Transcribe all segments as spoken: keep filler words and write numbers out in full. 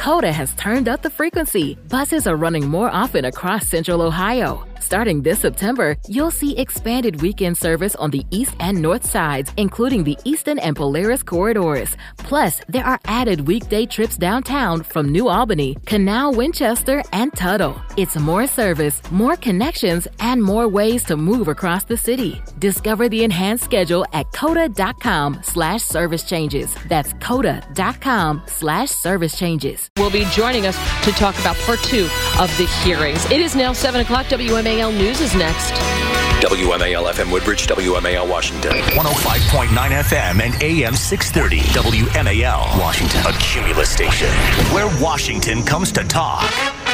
COTA has turned up the frequency. Buses are running more often across Central Ohio. Starting this September, you'll see expanded weekend service on the east and north sides, including the Eastern and Polaris corridors. Plus, there are added weekday trips downtown from New Albany, Canal, Winchester, and Tuttle. It's more service, more connections, and more ways to move across the city. Discover the enhanced schedule at COTA.com slash service changes. That's COTA.com slash service changes. Will be joining us to talk about part two of the hearings. It is now seven o'clock. W M A L News is next. W M A L F M Woodbridge, W M A L Washington. one oh five point nine F M and A M six thirty. W M A L Washington. A Cumulus station where Washington comes to talk.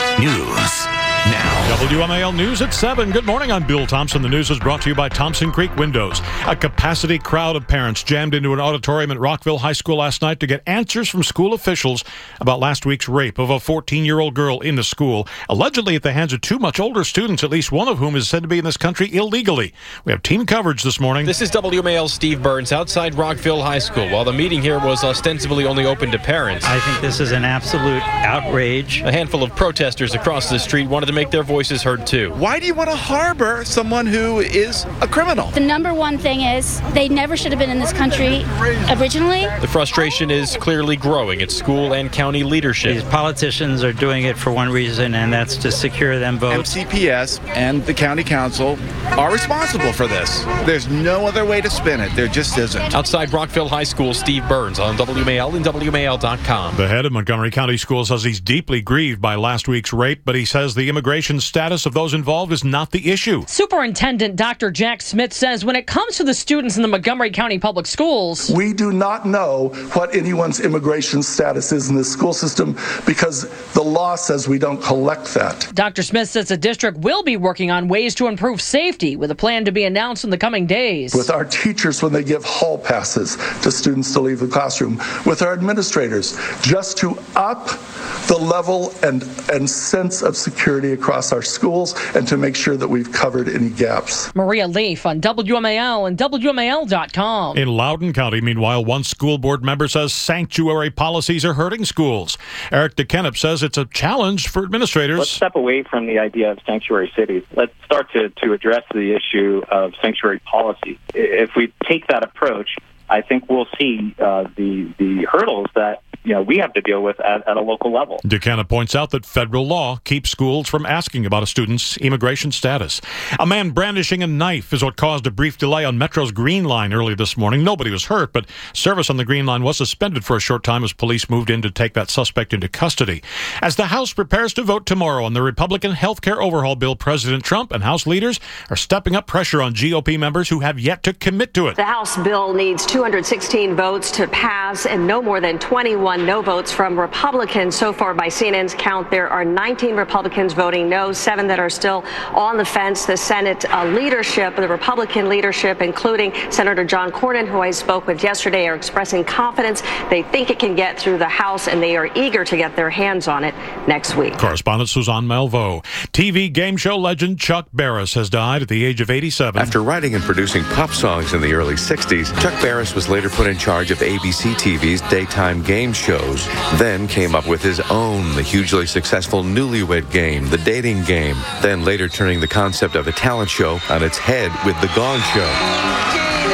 News now. W M A L News at seven. Good morning. I'm Bill Thompson. The news is brought to you by Thompson Creek Windows. A capacity crowd of parents jammed into an auditorium at Rockville High School last night to get answers from school officials about last week's rape of a fourteen-year-old girl in the school, allegedly at the hands of two much older students, at least one of whom is said to be in this country illegally. We have team coverage this morning. This is W M A L's Steve Burns outside Rockville High School. While the meeting here was ostensibly only open to parents, I think this is an absolute outrage. A handful of protesters across the street wanted to make their voices heard too. Why do you want to harbor someone who is a criminal? The number one thing is they never should have been in this country originally. The frustration is clearly growing at school and county leadership. These politicians are doing it for one reason, and that's to secure them votes. M C P S and the county council are responsible for this. There's no other way to spin it. There just isn't. Outside Rockville High School, Steve Burns on W M A L and W M A L dot com. The head of Montgomery County Schools says he's deeply grieved by last week's rape, but he says the immigration status of those involved is not the issue. Superintendent Doctor Jack Smith says when it comes to the students in the Montgomery County Public Schools, we do not know what anyone's immigration status is in the school system because the law says we don't collect that. Doctor Smith says the district will be working on ways to improve safety with a plan to be announced in the coming days. With our teachers when they give hall passes to students to leave the classroom, with our administrators, just to up the level and, and sense of security across our schools and to make sure that we've covered any gaps. Maria Leaf on W M A L and W M A L dot com. In Loudoun County, meanwhile, one school board member says sanctuary policies are hurting schools. Eric DeKennep says it's a challenge for administrators. Let's step away from the idea of sanctuary cities. Let's start to, to address the issue of sanctuary policy. If we take that approach, I think we'll see uh, the the hurdles that you know we have to deal with at, at a local level. DeCanna points out that federal law keeps schools from asking about a student's immigration status. A man brandishing a knife is what caused a brief delay on Metro's Green Line early this morning. Nobody was hurt, but service on the Green Line was suspended for a short time as police moved in to take that suspect into custody. As the House prepares to vote tomorrow on the Republican health care overhaul bill, President Trump and House leaders are stepping up pressure on G O P members who have yet to commit to it. The House bill needs two hundred sixteen votes to pass and no more than twenty-one no votes from Republicans. So far, by C N N's count, there are nineteen Republicans voting no, seven that are still on the fence. The Senate uh, leadership, the Republican leadership, including Senator John Cornyn, who I spoke with yesterday, are expressing confidence. They think it can get through the House, and they are eager to get their hands on it next week. Correspondent Suzanne Malveaux. T V game show legend Chuck Barris has died at the age of eighty-seven. After writing and producing pop songs in the early sixties, Chuck Barris was later put in charge of A B C T V's daytime game shows, then came up with his own, the hugely successful Newlywed Game, the dating game, then later turning the concept of a talent show on its head with The Gong Show.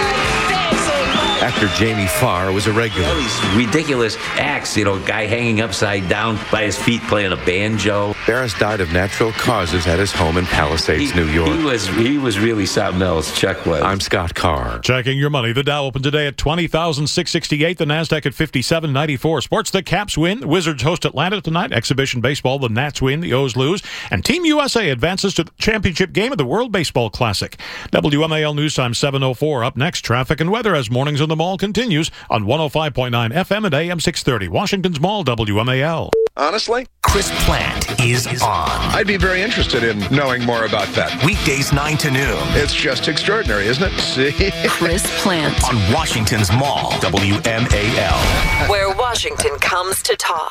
Actor Jamie Farr was a regular. All these ridiculous acts, you know, guy hanging upside down by his feet playing a banjo. Barris died of natural causes at his home in Palisades, he, New York. He was he was really something else, Chuck was. I'm Scott Carr. Checking your money. The Dow opened today at twenty thousand six hundred sixty-eight. The NASDAQ at fifty-seven ninety-four. Sports, the Caps win. The Wizards host Atlanta tonight. Exhibition baseball, the Nats win. The O's lose. And Team U S A advances to the championship game of the World Baseball Classic. W M A L News Time seven oh four. Up next, traffic and weather as mornings in the mall continues on one oh five point nine F M and A M six thirty. Washington's Mall, W M A L. Honestly, Chris Plant is on. I'd be very interested in knowing more about that. Weekdays nine to noon. It's just extraordinary, isn't it? See? Chris Plant. On Washington's Mall, W M A L. Where Washington comes to talk.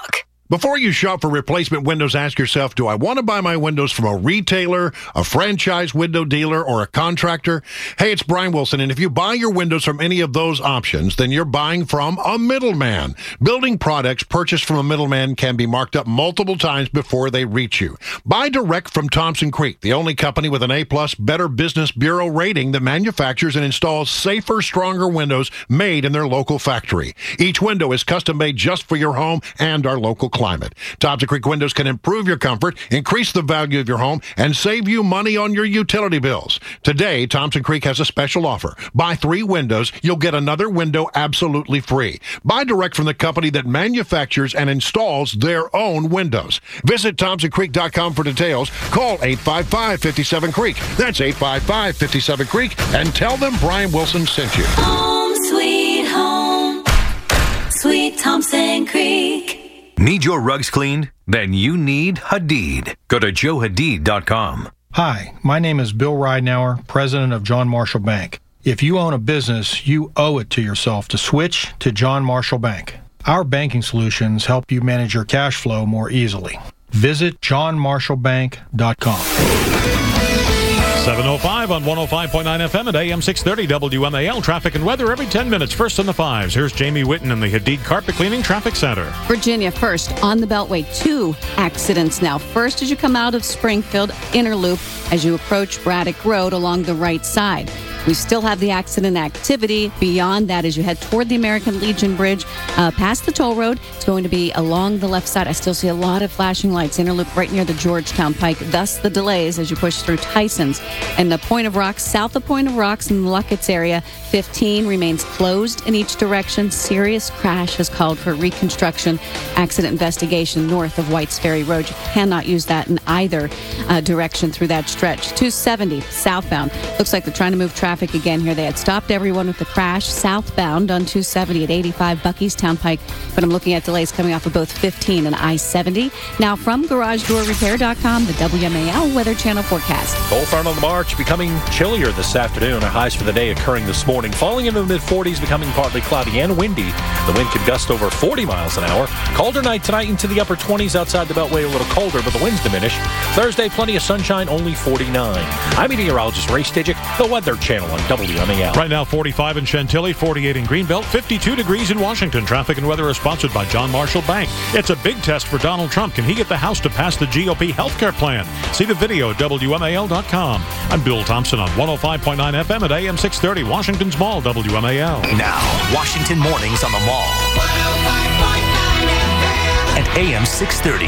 Before you shop for replacement windows, ask yourself, do I want to buy my windows from a retailer, a franchise window dealer, or a contractor? Hey, it's Brian Wilson, and if you buy your windows from any of those options, then you're buying from a middleman. Building products purchased from a middleman can be marked up multiple times before they reach you. Buy direct from Thompson Creek, the only company with an A-plus Better Business Bureau rating that manufactures and installs safer, stronger windows made in their local factory. Each window is custom-made just for your home and our local climate. Thompson Creek Windows can improve your comfort, increase the value of your home, and save you money on your utility bills. Today, Thompson Creek has a special offer. Buy three windows, you'll get another window absolutely free. Buy direct from the company that manufactures and installs their own windows. Visit thompson creek dot com for details. Call eight five five, five seven, creek. That's eight five five, five seven, creek, and tell them Brian Wilson sent you. Home sweet home, sweet Thompson Creek. Need your rugs cleaned? Then you need Hadid. Go to joe hadid dot com. Hi, my name is Bill Ridenauer, president of John Marshall Bank. If you own a business, you owe it to yourself to switch to John Marshall Bank. Our banking solutions help you manage your cash flow more easily. Visit john marshall bank dot com. seven oh five on one oh five point nine F M at A M six thirty W M A L. Traffic and weather every ten minutes. First in the fives. Here's Jamie Whitten in the Hadid Carpet Cleaning Traffic Center. Virginia first on the Beltway. Two accidents now. First, as you come out of Springfield Inner Loop, as you approach Braddock Road along the right side. We still have the accident activity. Beyond that, as you head toward the American Legion Bridge, uh, past the toll road, it's going to be along the left side. I still see a lot of flashing lights. Inner Loop right near the Georgetown Pike. Thus the delays as you push through Tyson's. And the Point of Rocks, south of Point of Rocks in the Luckett's area, fifteen remains closed in each direction. Serious crash has called for reconstruction. Accident investigation north of White's Ferry Road. You cannot use that in either uh, direction through that stretch. two seventy southbound. Looks like they're trying to move traffic again here. They had stopped everyone with the crash southbound on two seventy at eighty-five Buckystown Pike. But I'm looking at delays coming off of both fifteen and I seventy. Now from garage door repair dot com, the W M A L Weather Channel forecast. Cold front on the march, becoming chillier this afternoon. Our highs for the day occurring this morning, falling into the mid forties, becoming partly cloudy and windy. The wind could gust over forty miles an hour. Colder night tonight into the upper twenties outside the Beltway, a little colder, but the winds diminish. Thursday, plenty of sunshine, only forty-nine. I'm meteorologist Ray Stidgick, the Weather Channel on W M A L. Right now, forty-five in Chantilly, forty-eight in Greenbelt, fifty-two degrees in Washington. Traffic and weather is sponsored by John Marshall Bank. It's a big test for Donald Trump. Can he get the House to pass the G O P health care plan? See the video at W M A L dot com. I'm Bill Thompson on one oh five point nine F M at A M six thirty, Washington's Mall, W M A L. Now, Washington Mornings on the Mall. At A M six thirty.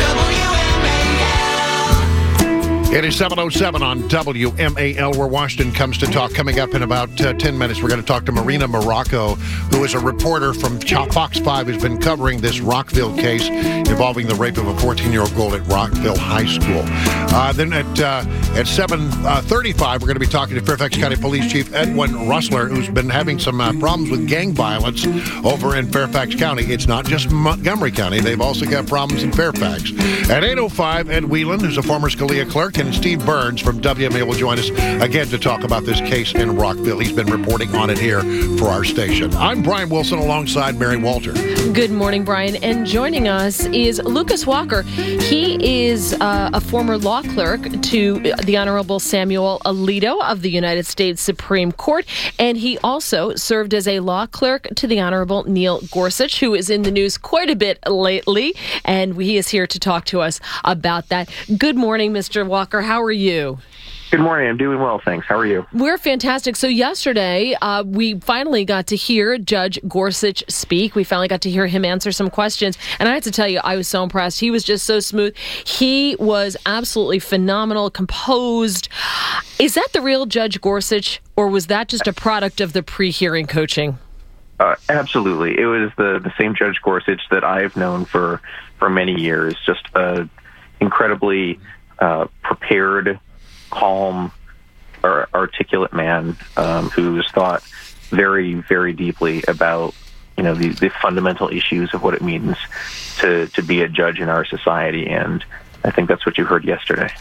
It is seven oh seven on W M A L, where Washington comes to talk. Coming up in about uh, ten minutes, we're going to talk to Marina Morocco, who is a reporter from Fox five who's been covering this Rockville case involving the rape of a fourteen-year-old girl at Rockville High School. Uh, then at uh, at seven thirty-five, we're going to be talking to Fairfax County Police Chief Edwin Russler, who's been having some uh, problems with gang violence over in Fairfax County. It's not just Montgomery County. They've also got problems in Fairfax. At eight oh five, Ed Whelan, who's a former Scalia clerk, and Steve Burns from W M A will join us again to talk about this case in Rockville. He's been reporting on it here for our station. I'm Brian Wilson alongside Mary Walter. Good morning, Brian. And joining us is Lucas Walker. He is uh, a former law clerk to the Honorable Samuel Alito of the United States Supreme Court. And he also served as a law clerk to the Honorable Neil Gorsuch, who is in the news quite a bit lately. And he is here to talk to us about that. Good morning, Mister Walker. How are you? Good morning. I'm doing well, thanks. How are you? We're fantastic. So yesterday, uh, we finally got to hear Judge Gorsuch speak. We finally got to hear him answer some questions. And I have to tell you, I was so impressed. He was just so smooth. He was absolutely phenomenal, composed. Is that the real Judge Gorsuch, or was that just a product of the pre-hearing coaching? Uh, absolutely. It was the, the same Judge Gorsuch that I've known for, for many years. Just an incredibly uh, prepared, calm, or articulate man um, who's thought very, very deeply about, you know, the, the fundamental issues of what it means to, to be a judge in our society. And I think that's what you heard yesterday.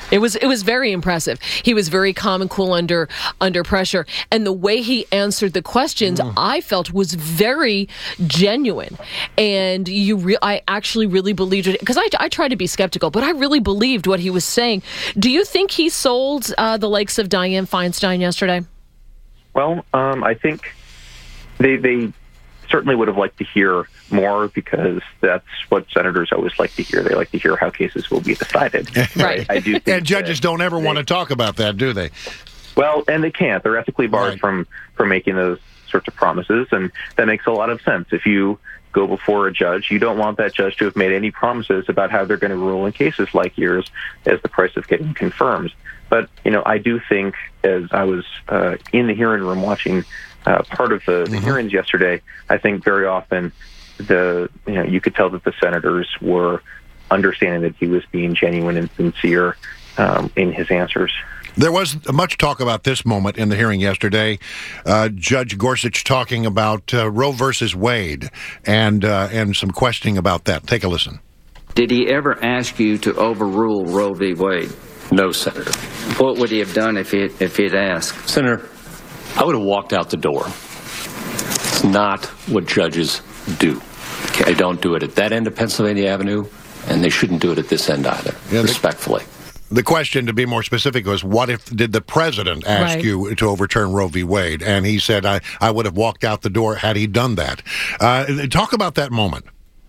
It was it was very impressive. He was very calm and cool under under pressure, and the way he answered the questions, mm. I felt was very genuine. And you, re- I actually really believed it because I, I tried to be skeptical, but I really believed what he was saying. Do you think he sold uh, the likes of Dianne Feinstein yesterday? Well, um, I think they they certainly would have liked to hear more because that's what senators always like to hear. They like to hear how cases will be decided. Right. I do think and judges don't ever they, want to talk about that, do they? Well, and they can't. They're ethically barred right. from, from making those sorts of promises, and that makes a lot of sense. If you go before a judge, you don't want that judge to have made any promises about how they're going to rule in cases like yours as the price of getting confirmed. But, you know, I do think, as I was uh, in the hearing room watching uh, part of the, the mm-hmm. hearings yesterday, I think very often the you know you could tell that the senators were understanding that he was being genuine and sincere um, in his answers. There was much talk about this moment in the hearing yesterday. Uh, Judge Gorsuch talking about uh, Roe versus Wade and uh, and some questioning about that. Take a listen. Did he ever ask you to overrule Roe v. Wade? No, Senator. What would he have done if he if he'd asked? Senator, I would have walked out the door. It's not what judges do. Okay. They don't do it at that end of Pennsylvania Avenue, and they shouldn't do it at this end either, yeah, respectfully. The, the question, to be more specific, was what if did the president ask right. you to overturn Roe v. Wade? And he said, I, I would have walked out the door had he done that. Uh, talk about that moment.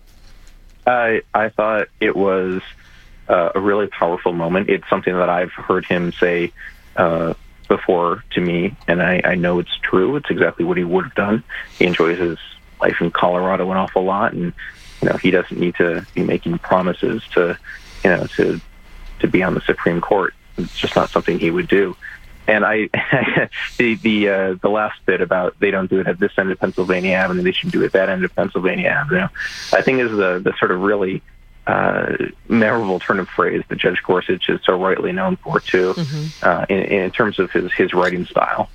I, I thought it was uh, a really powerful moment. It's something that I've heard him say uh, before to me, and I, I know it's true. It's exactly what he would have done. He enjoys his life in Colorado an awful lot, and you know he doesn't need to be making promises to, you know, to to be on the Supreme Court. It's just not something he would do. And I, the the uh, the last bit about they don't do it at this end of Pennsylvania Avenue, they should do it at that end of Pennsylvania Avenue, I think is the the sort of really uh, memorable turn of phrase that Judge Gorsuch is so rightly known for too, mm-hmm. uh, in, in terms of his his writing style.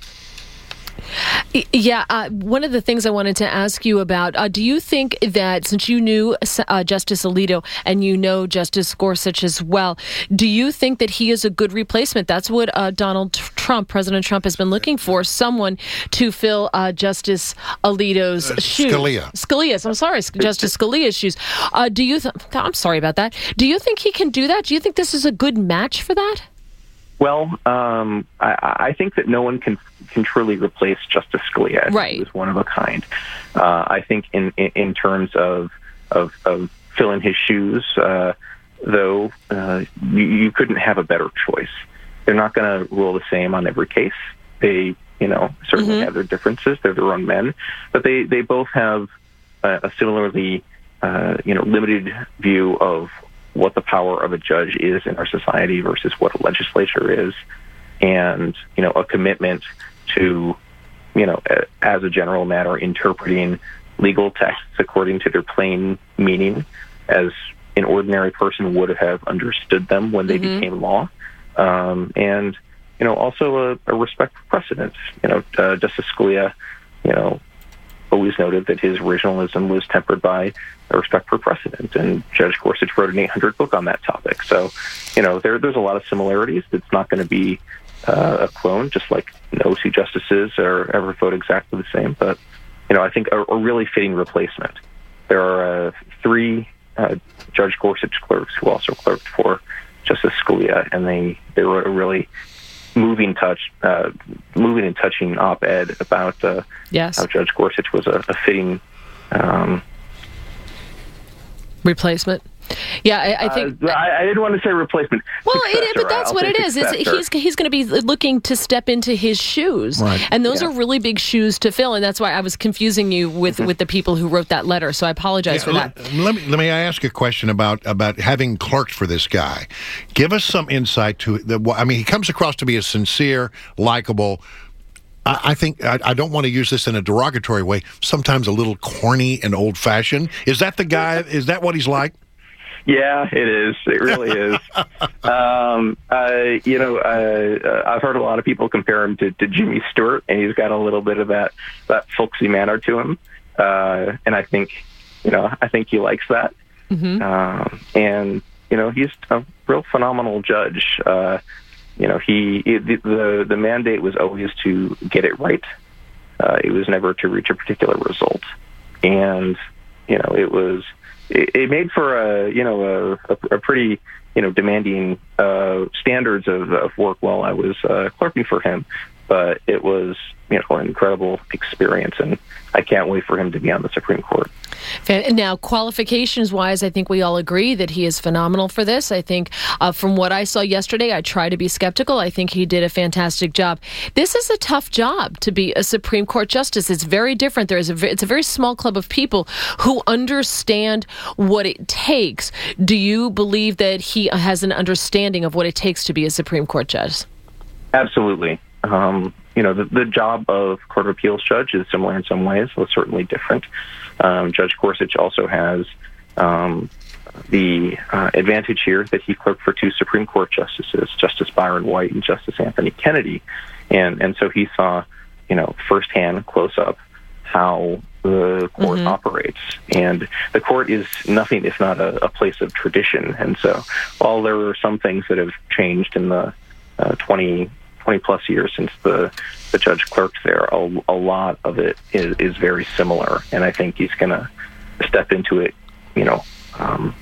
Yeah, uh, one of the things I wanted to ask you about, uh, do you think that since you knew uh, Justice Alito and you know Justice Gorsuch as well, do you think that he is a good replacement? That's what uh, Donald Trump, President Trump, has been looking for, someone to fill uh, Justice Alito's uh, shoes. Scalia. Scalia's, I'm sorry, Justice Scalia's shoes. Uh, do you? Th- I'm sorry about that. Do you think he can do that? Do you think this is a good match for that? Well, um, I, I think that no one can can truly replace Justice Scalia. Right. He was one of a kind. Uh, I think in, in, in terms of, of of filling his shoes, uh, though, uh, you, you couldn't have a better choice. They're not going to rule the same on every case. They, you know, certainly mm-hmm. have their differences. They're their own men, but they, they both have a, a similarly, uh, you know, limited view of what the power of a judge is in our society versus what a legislature is, and, you know, a commitment to, you know, as a general matter, interpreting legal texts according to their plain meaning as an ordinary person would have understood them when they mm-hmm. became law. Um, and, you know, also a, a respect for precedent. You know, uh, Justice Scalia, you know, always noted that his originalism was tempered by a respect for precedent, and Judge Gorsuch wrote an eight hundred book on that topic. So, you know, there, there's a lot of similarities. It's not going to be uh, a clone, just like no two justices are ever vote exactly the same. But, you know, I think a, a really fitting replacement. There are uh, three uh, Judge Gorsuch clerks who also clerked for Justice Scalia, and they, they wrote a really moving touch, uh, moving and touching op-ed about uh, yes. how Judge Gorsuch was a, a fitting um, replacement. Yeah, I, I think uh, I, I didn't want to say replacement. Well, it, but that's I'll what it is. It's, he's he's going to be looking to step into his shoes, right. and those yeah. are really big shoes to fill. And that's why I was confusing you with, with the people who wrote that letter. So I apologize yeah, for that. Let, let me let me ask a question about about having clerked for this guy. Give us some insight to the. I mean, he comes across to be a sincere, likable. I think, I, I don't want to use this in a derogatory way, sometimes a little corny and old-fashioned. Is that the guy, is that what he's like? Yeah, it is. It really is. Um, uh, you know, uh, I've heard a lot of people compare him to, to Jimmy Stewart, and he's got a little bit of that, that folksy manner to him. Uh, and I think, you know, I think he likes that. Mm-hmm. Um, and, you know, he's, uh, real phenomenal judge. Uh, you know, he it, the the mandate was always to get it right. Uh, it was never to reach a particular result, and you know, it was it, it made for a you know a, a, a pretty you know demanding uh, standards of, of work while I was uh, clerking for him. But it was, you know, an incredible experience, and I can't wait for him to be on the Supreme Court. Now, qualifications-wise, I think we all agree that he is phenomenal for this. I think uh, from what I saw yesterday, I try to be skeptical. I think he did a fantastic job. This is a tough job to be a Supreme Court justice. It's very different. There is a, it's a very small club of people who understand what it takes. Do you believe that he has an understanding of what it takes to be a Supreme Court judge? Absolutely. Um, you know, the, the job of Court of Appeals judge is similar in some ways, but certainly different. Um, Judge Gorsuch also has um, the uh, advantage here that he clerked for two Supreme Court justices, Justice Byron White and Justice Anthony Kennedy. And, and so he saw, you know, firsthand, close up, how the court mm-hmm. operates. And the court is nothing if not a, a place of tradition. And so while there are some things that have changed in the uh, twenty plus years since the, the judge clerked there, a, a lot of it is, is very similar. And I think he's going to step into it, you know, um,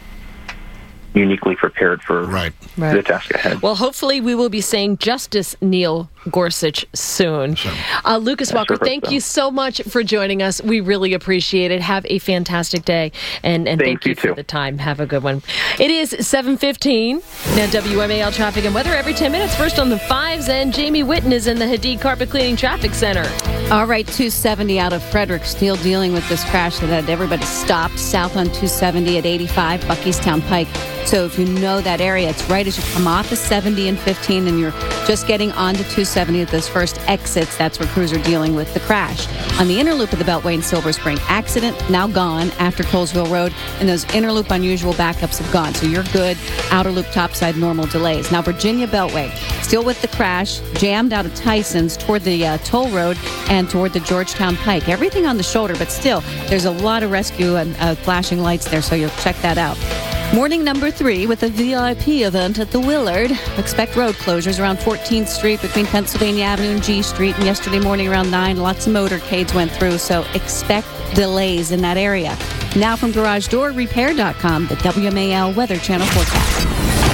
uniquely prepared for right. Right. the task ahead. Well, hopefully we will be saying Justice Neil Gorsuch soon. Sure. Uh, Lucas I Walker, sure thank so. you so much for joining us. We really appreciate it. Have a fantastic day. And, and Thanks, thank you, you for too. the time. Have a good one. It is seven fifteen. Now W M A L traffic and weather every ten minutes. First on the fives, and Jamie Witten is in the Hadid Carpet Cleaning Traffic Center. All right, two seventy out of Frederick, still dealing with this crash that had everybody stopped south on two seventy at eighty-five, Buckystown Pike. So if you know that area, it's right as you come off of seventy and fifteen and you're just getting onto two seventy at those first exits. That's where crews are dealing with the crash. On the inner loop of the Beltway in Silver Spring, accident now gone after Colesville Road, and those inner loop unusual backups have gone. So you're good. Outer loop topside normal delays. Now Virginia Beltway, still with the crash, jammed out of Tyson's toward the uh, toll road and toward the Georgetown Pike. Everything on the shoulder, but still, there's a lot of rescue and uh, flashing lights there, so you'll check that out. Morning number three with a V I P event at the Willard. Expect road closures around fourteenth Street between Pennsylvania Avenue and G Street. And yesterday morning around nine, lots of motorcades went through, so expect delays in that area. Now from Garage Door Repair dot com, the W M A L Weather Channel forecast.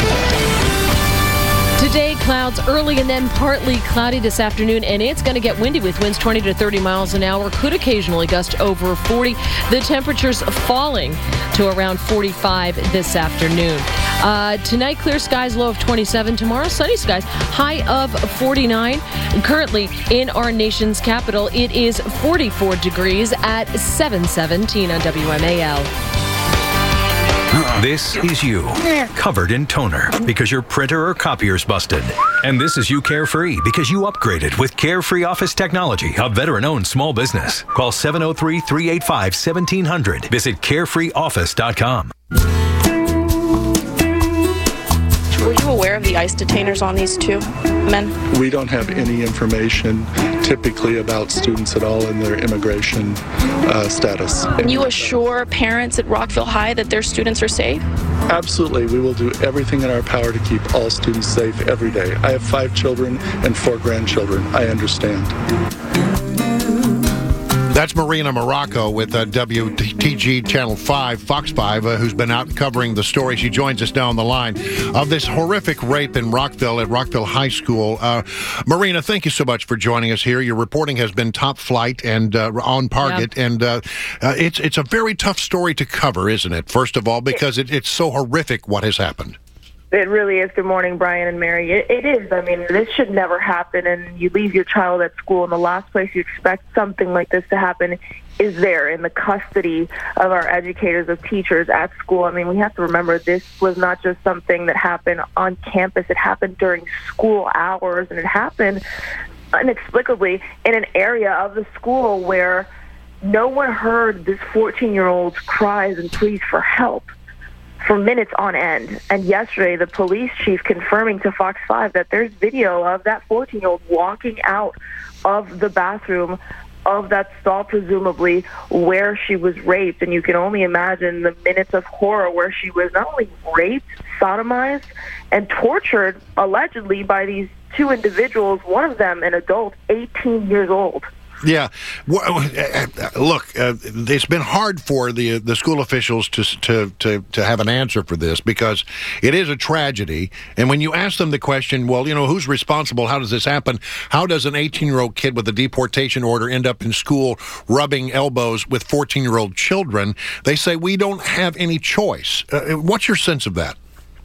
Today, clouds early and then partly cloudy this afternoon, and it's going to get windy with winds twenty to thirty miles an hour. Could occasionally gust over forty. The temperatures falling to around forty-five this afternoon. Uh, tonight, clear skies, low of twenty-seven. Tomorrow, sunny skies, high of forty-nine. Currently, in our nation's capital, it is forty-four degrees at seven seventeen on W M A L. This is you, covered in toner because your printer or copier's busted. And this is you Carefree because you upgraded with Carefree Office Technology, a veteran-owned small business. Call seven oh three, three eight five, one seven zero zero. Visit carefree office dot com. Were you aware of the ICE detainers on these two men? We don't have any information typically about students at all in their immigration uh, status. Can you assure parents at Rockville High that their students are safe? Absolutely. We will do everything in our power to keep all students safe every day. I have five children and four grandchildren. I understand. That's Marina Morocco with uh, W T G Channel five, Fox five, uh, who's been out covering the story. She joins us now on the line of this horrific rape in Rockville at Rockville High School. Uh, Marina, thank you so much for joining us here. Your reporting has been top flight and uh, on target, yep. and uh, uh, it's it's a very tough story to cover, isn't it? First of all, because it, it's so horrific what has happened. It really is. Good morning, Brian and Mary. It, it is. I mean, this should never happen, and you leave your child at school, and the last place you expect something like this to happen is there in the custody of our educators, of teachers at school. I mean, we have to remember this was not just something that happened on campus. It happened during school hours, and it happened inexplicably in an area of the school where no one heard this fourteen-year-old's cries and pleas for help for minutes on end. And yesterday, the police chief confirming to Fox five that there's video of that fourteen-year-old walking out of the bathroom of that stall, presumably, where she was raped. And you can only imagine the minutes of horror where she was not only raped, sodomized, and tortured, allegedly, by these two individuals, one of them an adult, eighteen years old. Yeah. Look, uh, it's been hard for the the school officials to, to to to have an answer for this because it is a tragedy. And when you ask them the question, well, you know, who's responsible? How does this happen? How does an eighteen-year-old kid with a deportation order end up in school rubbing elbows with fourteen-year-old children? They say, we don't have any choice. Uh, what's your sense of that?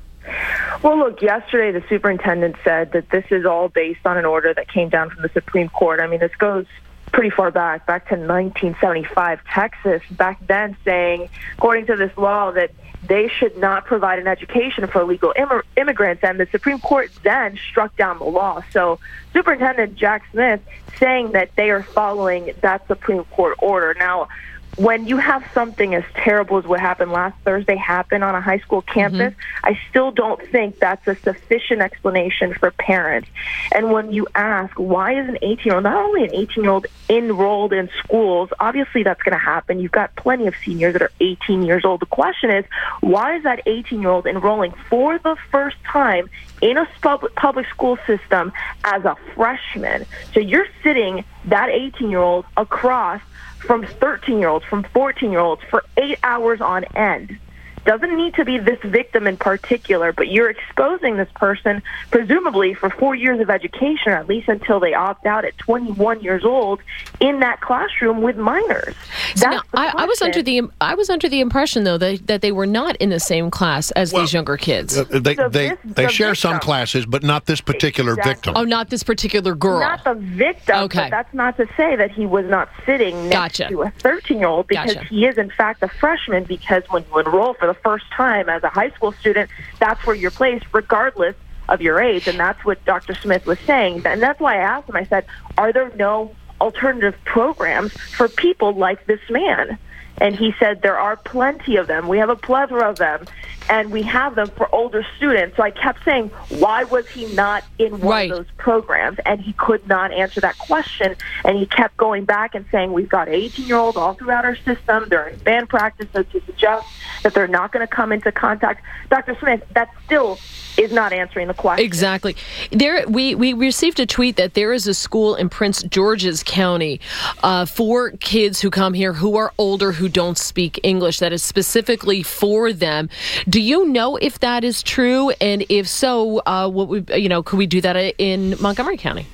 Well, look, yesterday the superintendent said that this is all based on an order that came down from the Supreme Court. I mean, this goes pretty far back, back to nineteen seventy-five, Texas, back then saying, according to this law, that they should not provide an education for illegal Im- immigrants, and the Supreme Court then struck down the law. So Superintendent Jack Smith saying that they are following that Supreme Court order. Now, when you have something as terrible as what happened last Thursday happen on a high school campus, mm-hmm. I still don't think that's a sufficient explanation for parents. And when you ask, why is an eighteen-year-old, not only an eighteen-year-old enrolled in schools, obviously that's going to happen. You've got plenty of seniors that are eighteen years old. The question is, why is that eighteen-year-old enrolling for the first time in a public, public school system as a freshman? So you're sitting that eighteen-year-old across from thirteen-year-olds, from fourteen-year-olds for eight hours on end. Doesn't need to be this victim in particular, but you're exposing this person, presumably for four years of education, or at least until they opt out at twenty-one years old, in that classroom with minors. So now, I, I was under the I was under the impression, though, that, that they were not in the same class as well, these younger kids. Uh, they so they, this, they the share victim. some classes, but not this particular Exactly. victim. Oh, not this particular girl. Not the victim, Okay. but that's not to say that he was not sitting next Gotcha. to a thirteen-year-old, because Gotcha. he is, in fact, a freshman, because when you enroll for the first time as a high school student, that's where you're placed, regardless of your age. And that's what Doctor Smith was saying. And that's why I asked him, I said, are there no alternative programs for people like this man? And he said, there are plenty of them. We have a plethora of them, and we have them for older students. So I kept saying, why was he not in one Right. of those programs? And he could not answer that question. And he kept going back and saying, we've got eighteen-year-olds all throughout our system. They're in band practice, so to suggest that they're not going to come into contact. Doctor Smith, that still is not answering the question. Exactly. There, we, we received a tweet that there is a school in Prince George's County uh, for kids who come here who are older, who don't speak English, that is specifically for them. Do you know if that is true? And if so, uh, what we, you know, could we do that in Montgomery County?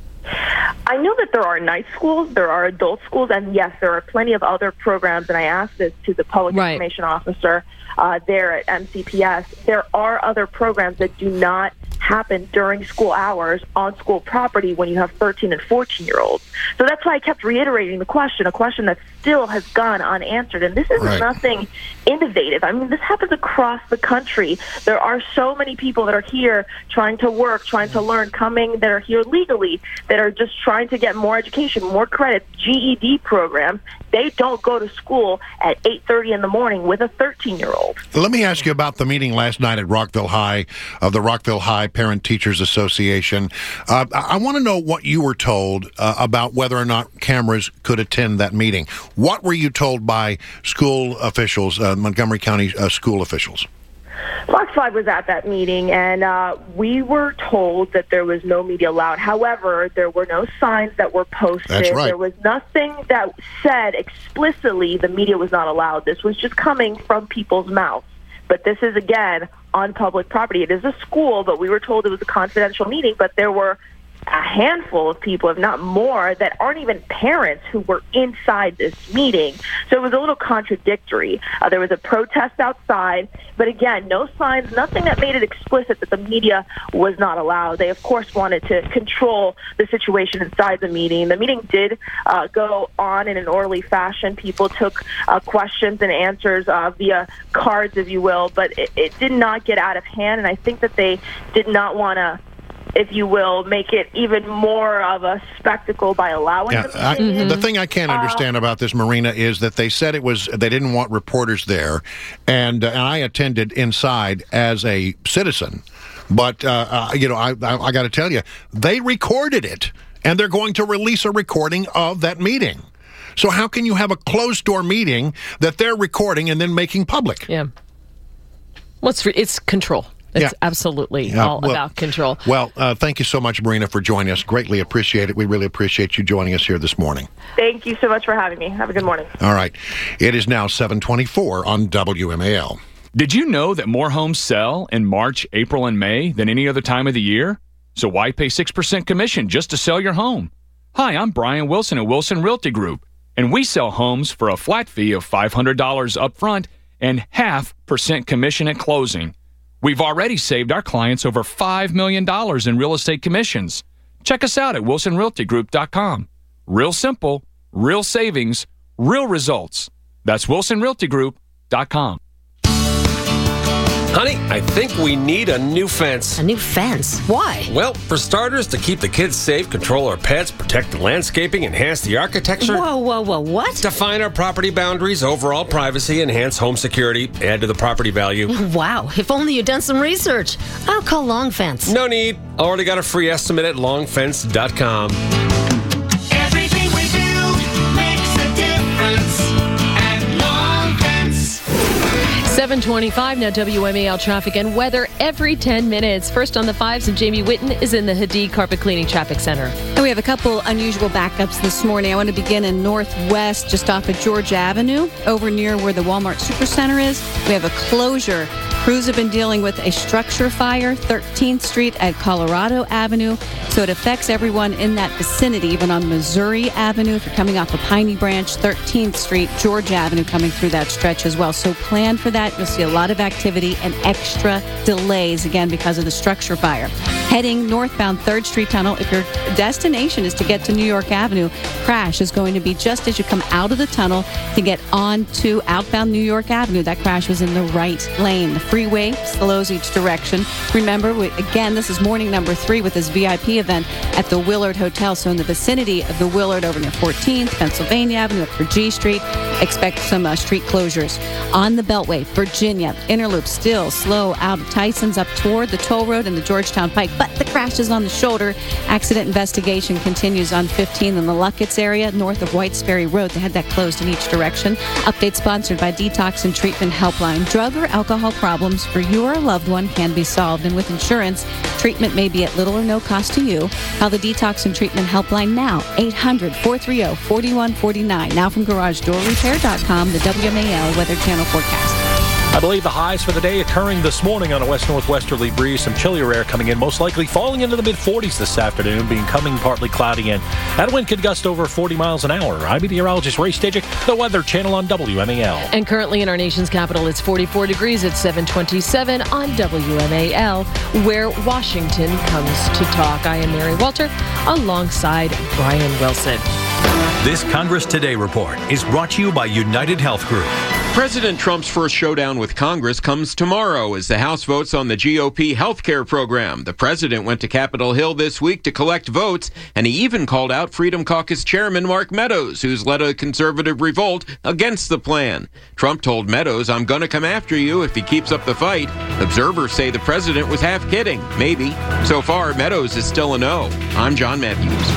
I know that there are night schools, there are adult schools, and yes, there are plenty of other programs, and I asked this to the public Right. information officer uh, there at M C P S. There are other programs that do not happen during school hours on school property when you have thirteen and fourteen-year-olds. So that's why I kept reiterating the question, a question that still has gone unanswered. And this is Right. nothing innovative. I mean, this happens across the country. There are so many people that are here trying to work, trying to learn, coming, that are here legally, that are just trying to get more education, more credit, G E D programs. They don't go to school at eight thirty in the morning with a thirteen-year-old. Let me ask you about the meeting last night at Rockville High of the Rockville High Parent Teachers Association. Uh, I, I want to know what you were told uh, about whether or not cameras could attend that meeting. What were you told by school officials, uh, Montgomery County uh, school officials? Fox five was at that meeting, and uh, we were told that there was no media allowed. However, there were no signs that were posted. That's right. There was nothing that said explicitly the media was not allowed. This was just coming from people's mouths. But this is, again, on public property. It is a school, but we were told it was a confidential meeting, but there were a handful of people, if not more, that aren't even parents who were inside this meeting. So it was a little contradictory. Uh, there was a protest outside, but again, no signs, nothing that made it explicit that the media was not allowed. They, of course, wanted to control the situation inside the meeting. The meeting did uh, go on in an orderly fashion. People took uh, questions and answers uh, via cards, if you will, but it, it did not get out of hand, and I think that they did not want to, if you will, make it even more of a spectacle by allowing Yeah, them to I, see it. The thing I can't understand Uh, about this, Marina, is that they said it was they didn't want reporters there, and, uh, and I attended inside as a citizen. But uh, uh, you know, I, I, I got to tell you, they recorded it. and they're going to release a recording of that meeting. So how can you have a closed-door meeting that they're recording and then making public? Yeah. Well, it's, it's control. It's yeah. absolutely yeah, all well, about control. Well, uh, thank you so much, Marina, for joining us. Greatly appreciate it. We really appreciate you joining us here this morning. Thank you so much for having me. Have a good morning. All right. It is now seven twenty-four on W M A L. Did you know that more homes sell in March, April, and May than any other time of the year? So why pay six percent commission just to sell your home? Hi, I'm Brian Wilson at Wilson Realty Group, and we sell homes for a flat fee of five hundred dollars up front and half percent commission at closing. We've already saved our clients over five million dollars in real estate commissions. Check us out at wilson realty group dot com. Real simple, real savings, real results. That's wilson realty group dot com. Honey, I think we need a new fence. A new fence? Why? Well, for starters, to keep the kids safe, control our pets, protect the landscaping, enhance the architecture. Whoa, whoa, whoa, what? Define our property boundaries, overall privacy, enhance home security, add to the property value. Wow, if only you'd done some research. I'll call Long Fence. No need. Already got a free estimate at long fence dot com. Everything we do makes a difference at Long Fence. seven twenty-five now, W M A L traffic and weather every ten minutes. First on the fives, and Jamie Witten is in the Hadid Carpet Cleaning Traffic Center. And we have a couple unusual backups this morning. I want to begin in Northwest, just off of George Avenue, over near where the Walmart Supercenter is. We have a closure. Crews have been dealing with a structure fire, thirteenth Street at Colorado Avenue. So it affects everyone in that vicinity, even on Missouri Avenue. If you're coming off of Piney Branch, thirteenth Street, George Avenue coming through that stretch as well. So plan for that. You'll see a lot of activity and extra delays, again, because of the structure fire. Heading northbound third Street Tunnel, if your destination is to get to New York Avenue, crash is going to be just as you come out of the tunnel to get on to outbound New York Avenue. That crash was in the right lane. The freeway slows each direction. Remember, we, again, this is morning number three with this V I P event at the Willard Hotel. So in the vicinity of the Willard over near fourteenth, Pennsylvania Avenue, up for G Street, expect some uh, street closures. On the Beltway, Virginia, Interloop still slow out of Tyson's up toward the toll road and the Georgetown Pike, but the crash is on the shoulder. Accident investigation continues on fifteenth in the Luckett's area, north of Whitesbury Road. They had that closed in each direction. Update sponsored by Detox and Treatment Helpline. Drug or alcohol problems for you or a loved one can be solved, and with insurance, treatment may be at little or no cost to you. Call the Detox and Treatment Helpline now, eight hundred, four three zero, four one four nine. Now from garage door repair dot com, the W M A L Weather Channel forecast. I believe the highs for the day occurring this morning on a west-northwesterly breeze. Some chillier air coming in, most likely falling into the mid-forties this afternoon, becoming partly cloudy, and that wind could gust over forty miles an hour. I'm meteorologist Ray Stajic, the Weather Channel on W M A L. And currently in our nation's capital, it's forty-four degrees at seven twenty-seven on W M A L, where Washington comes to talk. I am Mary Walter, alongside Brian Wilson. This Congress Today report is brought to you by United Health Group. President Trump's first showdown with Congress comes tomorrow as the House votes on the G O P health care program. The president went to Capitol Hill this week to collect votes, and he even called out Freedom Caucus Chairman Mark Meadows, who's led a conservative revolt against the plan. Trump told Meadows, "I'm going to come after you if he keeps up the fight." Observers say the president was half kidding. Maybe. So far, Meadows is still a no. I'm John Matthews.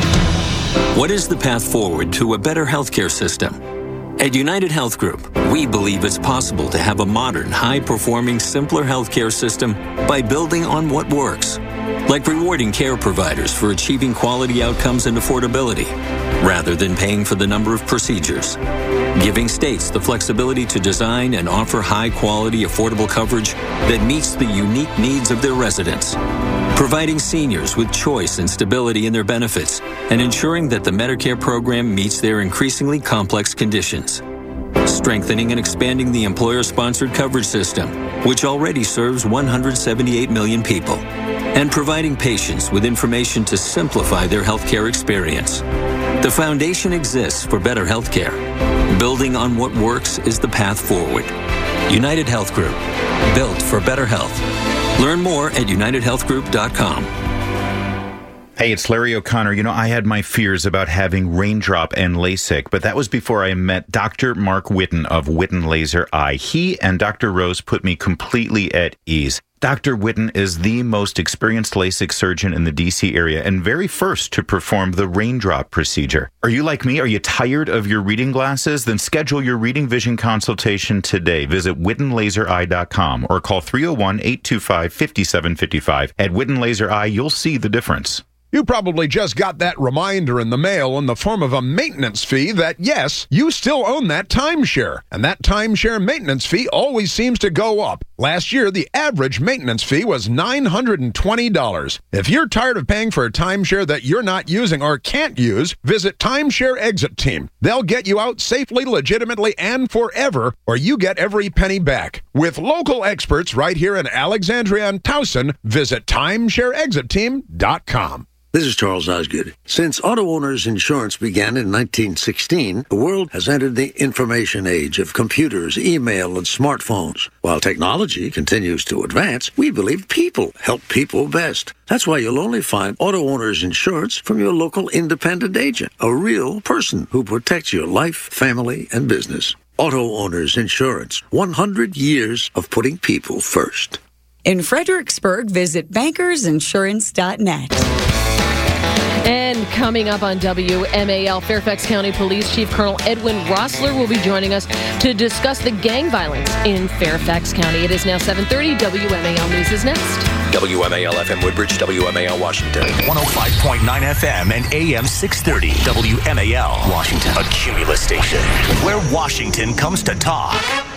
What is the path forward to a better healthcare system? At United Health Group, we believe it's possible to have a modern, high-performing, simpler healthcare system by building on what works, like rewarding care providers for achieving quality outcomes and affordability, rather than paying for the number of procedures, giving states the flexibility to design and offer high-quality, affordable coverage that meets the unique needs of their residents, providing seniors with choice and stability in their benefits, and ensuring that the Medicare program meets their increasingly complex conditions. Strengthening and expanding the employer-sponsored coverage system, which already serves one hundred seventy-eight million people, and providing patients with information to simplify their healthcare experience. The foundation exists for better healthcare. Building on what works is the path forward. United Health Group, built for better health. Learn more at united health group dot com. Hey, it's Larry O'Connor. You know, I had my fears about having Raindrop and LASIK, but that was before I met Doctor Mark Witten of Witten Laser Eye. He and Doctor Rose put me completely at ease. Doctor Witten is the most experienced LASIK surgeon in the D C area and very first to perform the Raindrop procedure. Are you like me? Are you tired of your reading glasses? Then schedule your reading vision consultation today. Visit witten laser eye dot com or call three oh one, eight two five, five seven five five. At Witten Laser Eye, you'll see the difference. You probably just got that reminder in the mail in the form of a maintenance fee that, yes, you still own that timeshare. And that timeshare maintenance fee always seems to go up. Last year, the average maintenance fee was nine hundred twenty dollars. If you're tired of paying for a timeshare that you're not using or can't use, visit Timeshare Exit Team. They'll get you out safely, legitimately, and forever, or you get every penny back. With local experts right here in Alexandria and Towson, visit timeshare exit team dot com. This is Charles Osgood. Since auto owners insurance began in nineteen sixteen, the world has entered the information age of computers, email, and smartphones. While technology continues to advance, we believe people help people best. That's why you'll only find auto owners insurance from your local independent agent, a real person who protects your life, family, and business. Auto owners insurance, one hundred years of putting people first. In Fredericksburg, visit bankers insurance dot net. And coming up on W M A L, Fairfax County Police Chief Colonel Edwin Rossler will be joining us to discuss the gang violence in Fairfax County. It is now seven thirty. W M A L News is next. W M A L F M Woodbridge, W M A L Washington. one oh five point nine F M and A M six thirty. W M A L Washington. A Cumulus station where Washington comes to talk.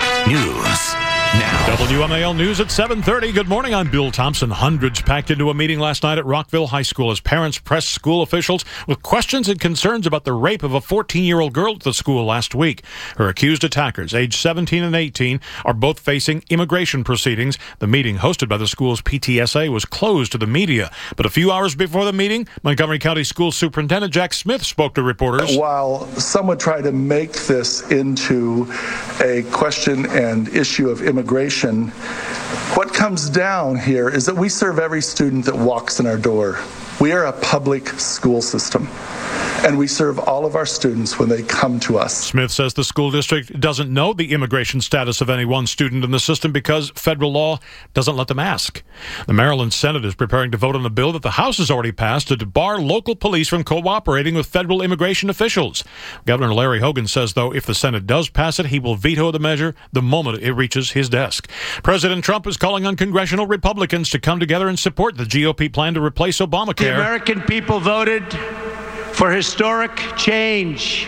News now. W M A L News at seven thirty. Good morning. I'm Bill Thompson. Hundreds packed into a meeting last night at Rockville High School as parents pressed school officials with questions and concerns about the rape of a fourteen-year-old girl at the school last week. Her accused attackers, aged seventeen and eighteen, are both facing immigration proceedings. The meeting, hosted by the school's P T S A, was closed to the media. But a few hours before the meeting, Montgomery County School Superintendent Jack Smith spoke to reporters. While some would try to make this into a question and issue of immigration, what comes down here is that we serve every student that walks in our door. We are a public school system, and we serve all of our students when they come to us. Smith says the school district doesn't know the immigration status of any one student in the system because federal law doesn't let them ask. The Maryland Senate is preparing to vote on a bill that the House has already passed to debar local police from cooperating with federal immigration officials. Governor Larry Hogan says, though, if the Senate does pass it, he will veto the measure the moment it reaches his desk. President Trump is calling on congressional Republicans to come together and support the G O P plan to replace Obamacare. The American people voted for historic change,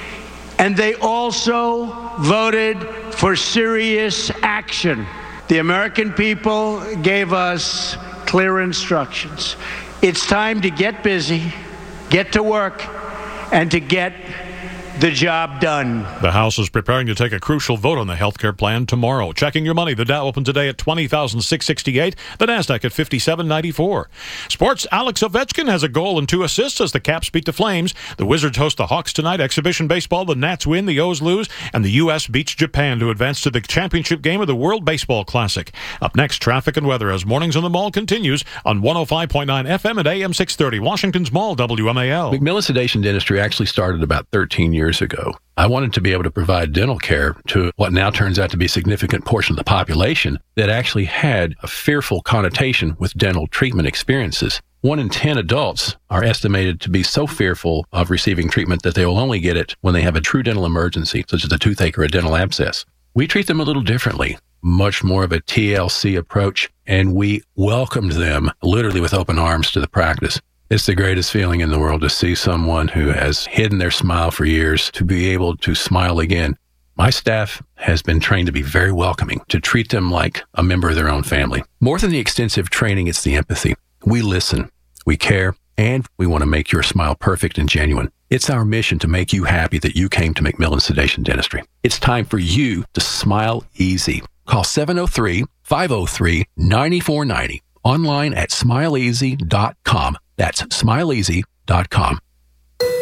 and they also voted for serious action. The American people gave us clear instructions. It's time to get busy, get to work, and to get the job done. The House is preparing to take a crucial vote on the health care plan tomorrow. Checking your money, the Dow opened today at twenty thousand six hundred sixty-eight, the NASDAQ at fifty-seven ninety-four. Sports, Alex Ovechkin has a goal and two assists as the Caps beat the Flames. The Wizards host the Hawks tonight. Exhibition baseball, the Nats win, the O's lose, and the U S beats Japan to advance to the championship game of the World Baseball Classic. Up next, traffic and weather as Mornings on the Mall continues on one oh five point nine F M and A M six thirty. Washington's Mall, W M A L. McMillan Sedation Dentistry actually started about thirteen years ago. I wanted to be able to provide dental care to what now turns out to be a significant portion of the population that actually had a fearful connotation with dental treatment experiences. One in ten adults are estimated to be so fearful of receiving treatment that they will only get it when they have a true dental emergency, such as a toothache or a dental abscess. We treat them a little differently, much more of a T L C approach, and we welcomed them literally with open arms to the practice. It's the greatest feeling in the world to see someone who has hidden their smile for years to be able to smile again. My staff has been trained to be very welcoming, to treat them like a member of their own family. More than the extensive training, it's the empathy. We listen, we care, and we want to make your smile perfect and genuine. It's our mission to make you happy that you came to McMillan Sedation Dentistry. It's time for you to smile easy. Call seven oh three, five oh three, nine four nine oh. Online at smile easy dot com. That's smile easy dot com.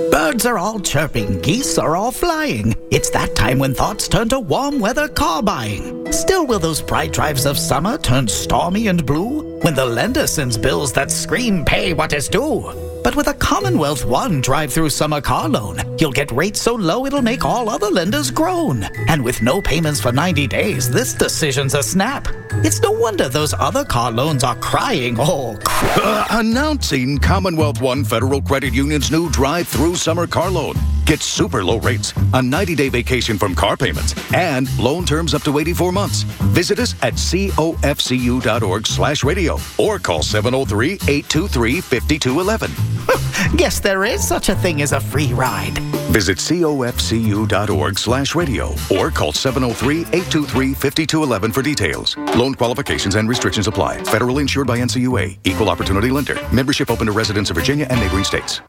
Birds are all chirping, geese are all flying. It's that time when thoughts turn to warm weather car buying. Still will those bright drives of summer turn stormy and blue when the lender sends bills that scream pay what is due? But with a Commonwealth One drive-through summer car loan, you'll get rates so low it'll make all other lenders groan. And with no payments for ninety days, this decision's a snap. It's no wonder those other car loans are crying, oh, crap. Uh, announcing Commonwealth One Federal Credit Union's new drive-through summer car loan. Get super low rates, a ninety-day vacation from car payments, and loan terms up to eighty-four months. Visit us at cofcu.org slash radio or call seven oh three, eight two three, five two one one. Guess there is such a thing as a free ride. Visit cofcu.org slash radio or call seven oh three, eight two three, five two one one for details. Loan qualifications and restrictions apply. Federally insured by N C U A. Equal opportunity lender. Membership open to residents of Virginia and neighboring states.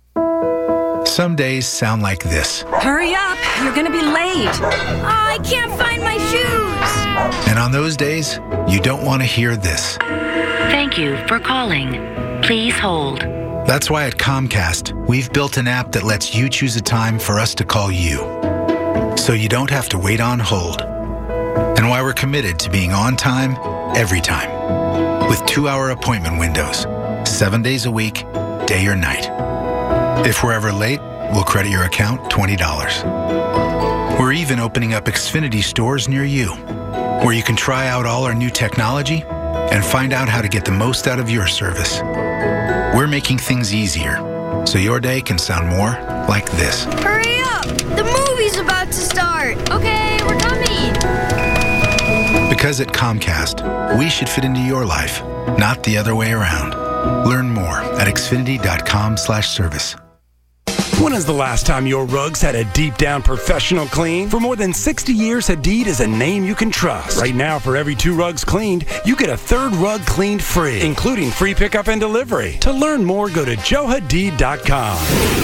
Some days sound like this. Hurry up, you're gonna be late. Oh, I can't find my shoes. And on those days, you don't want to hear this. Thank you for calling. Please hold. That's why at Comcast, we've built an app that lets you choose a time for us to call you, so you don't have to wait on hold. And why we're committed to being on time, every time, with two-hour appointment windows, seven days a week, day or night. If we're ever late, we'll credit your account twenty dollars. We're even opening up Xfinity stores near you, where you can try out all our new technology and find out how to get the most out of your service. We're making things easier, so your day can sound more like this. Hurry up! The movie's about to start! Okay, we're coming! Because at Comcast, we should fit into your life, not the other way around. Learn more at xfinity.com slash service. When is the last time your rugs had a deep down professional clean? For more than sixty years, Hadid is a name you can trust. Right now, for every two rugs cleaned, you get a third rug cleaned free, including free pickup and delivery. To learn more, go to joe hadid dot com.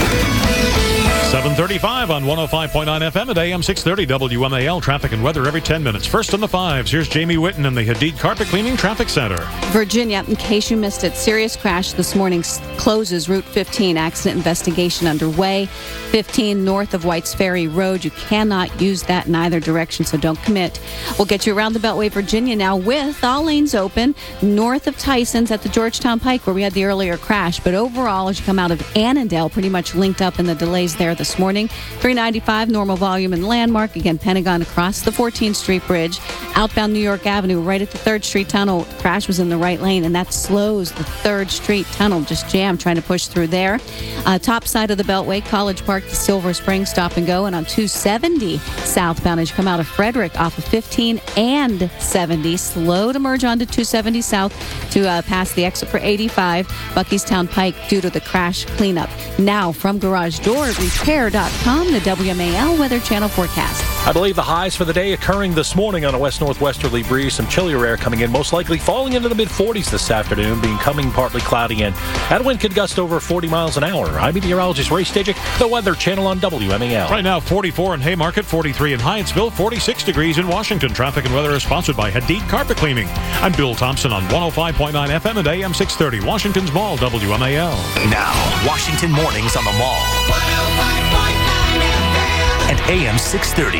seven thirty-five on one oh five point nine F M at A M six thirty W M A L. Traffic and weather every ten minutes. First on the fives, here's Jamie Witten in the Hadid Carpet Cleaning Traffic Center. Virginia, in case you missed it, serious crash this morning closes Route fifteen. Accident investigation underway. fifteen north of White's Ferry Road. You cannot use that in either direction, so don't commit. We'll get you around the Beltway, Virginia now with all lanes open north of Tyson's at the Georgetown Pike where we had the earlier crash. But overall, as you come out of Annandale, pretty much linked up in the delays there this morning. three ninety-five, normal volume and Landmark. Again, Pentagon across the fourteenth Street Bridge. Outbound New York Avenue, right at the third Street Tunnel. Crash was in the right lane, and that slows the third Street Tunnel. Just jammed trying to push through there. Uh, top side of the Beltway, College Park to Silver Spring, stop and go. And on two seventy southbound, as you come out of Frederick off of fifteen and seventy, slow to merge onto two seventy south to uh, pass the exit for eighty-five, Buckystown Pike due to the crash cleanup. Now from Garage Door Repair dot com, the W M A L Weather Channel forecast. I believe the highs for the day occurring this morning on a west-northwesterly breeze. Some chillier air coming in, most likely falling into the mid-forties this afternoon, becoming partly cloudy and that wind could gust over forty miles an hour. I'm meteorologist Ray Stajic, the Weather Channel on W M A L. Right now, forty-four in Haymarket, forty-three in Hyattsville, forty-six degrees in Washington. Traffic and weather is sponsored by Hadid Carpet Cleaning. I'm Bill Thompson on one oh five point nine F M and A M six thirty, Washington's Mall, W M A L. Now, Washington Mornings on the Mall. And A M six thirty.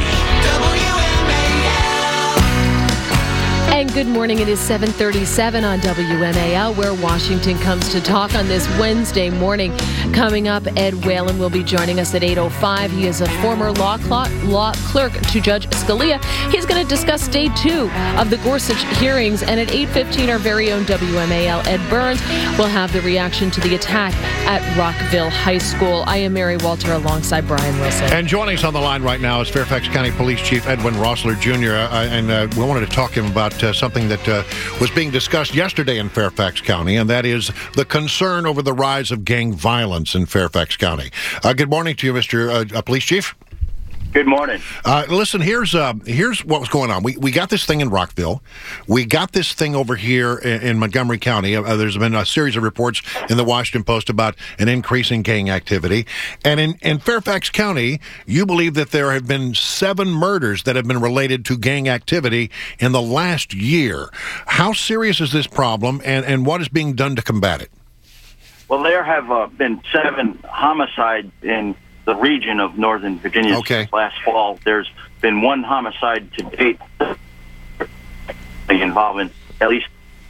And good morning. It is seven thirty-seven on W M A L, where Washington comes to talk on this Wednesday morning. Coming up, Ed Whalen will be joining us at eight oh five. He is a former law, cl- law clerk to Judge Scalia. He's going to discuss day two of the Gorsuch hearings. And at eight fifteen, our very own W M A L Ed Burns will have the reaction to the attack at Rockville High School. I am Mary Walter alongside Brian Wilson. And joining us on the line right now is Fairfax County Police Chief Edwin Rossler Junior Uh, and uh, we wanted to talk to him about uh, something that uh, was being discussed yesterday in Fairfax County, and that is the concern over the rise of gang violence in Fairfax County. Uh, good morning to you, Mister Uh, uh, Police Chief. Good morning. Uh, listen, here's uh, here's what was going on. We we got this thing in Rockville. We got this thing over here in, in Montgomery County. Uh, there's been a series of reports in the Washington Post about an increase in gang activity. And in, in Fairfax County, you believe that there have been seven murders that have been related to gang activity in the last year. How serious is this problem, and, and what is being done to combat it? Well, there have uh, been seven homicides in the region of Northern Virginia. Okay. Last fall, there's been one homicide to date involving at least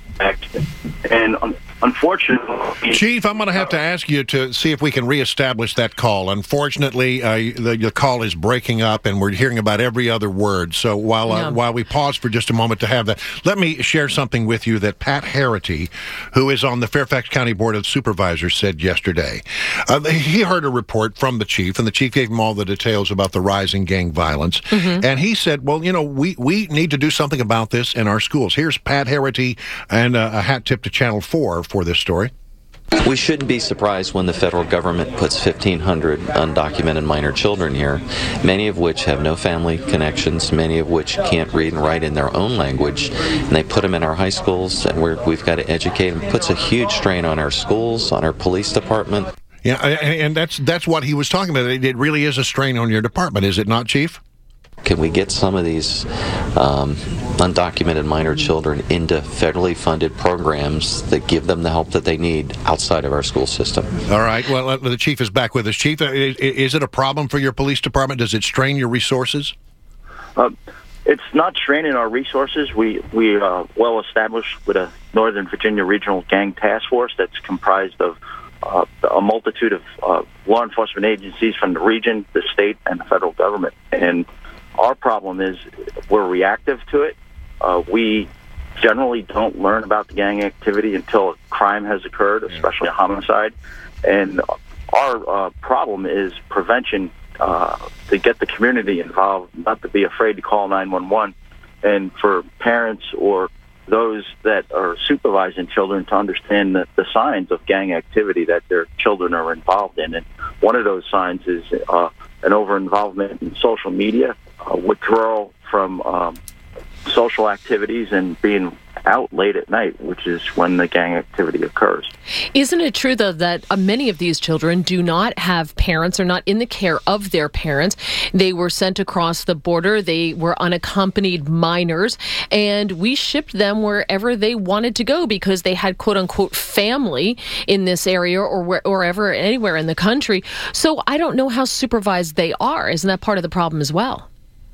and um, unfortunately, Chief, I'm going to have to ask you to see if we can reestablish that call. Unfortunately, uh, the, the call is breaking up, and we're hearing about every other word. So while uh, Yeah. while we pause for just a moment to have that, let me share something with you that Pat Harity, who is on the Fairfax County Board of Supervisors, said yesterday. Uh, he heard a report from the chief, and the chief gave him all the details about the rising gang violence. Mm-hmm. And he said, well, you know, we, we need to do something about this in our schools. Here's Pat Harity, and uh, a hat tip to Channel four for this story. We shouldn't be surprised when the federal government puts fifteen hundred undocumented minor children here, many of which have no family connections, many of which can't read and write in their own language, and they put them in our high schools, and we're, we've got to educate them. It puts a huge strain on our schools, on our police department. Yeah, and that's that's what he was talking about. It really is a strain on your department, is it not, Chief? Can we get some of these um, undocumented minor children into federally funded programs that give them the help that they need outside of our school system? All right. Well, uh, the chief is back with us. Chief, uh, is, is it a problem for your police department? Does it strain your resources? Uh, it's not straining our resources. We we uh, well established with a Northern Virginia Regional Gang Task Force that's comprised of uh, a multitude of uh, law enforcement agencies from the region, the state, and the federal government. And our problem is we're reactive to it. Uh, we generally don't learn about the gang activity until a crime has occurred, especially a homicide. And our uh, problem is prevention, uh, to get the community involved, not to be afraid to call nine one one, and for parents or those that are supervising children to understand the, the signs of gang activity that their children are involved in. And one of those signs is uh, an over-involvement in social media, uh, withdrawal from um, social activities, and being out late at night, which is when the gang activity occurs. Isn't it true, though, that uh, many of these children do not have parents, or not in the care of their parents? They were sent across the border. They were unaccompanied minors, and we shipped them wherever they wanted to go because they had quote-unquote family in this area or where, or ever, anywhere in the country. So I don't know how supervised they are. Isn't that part of the problem as well?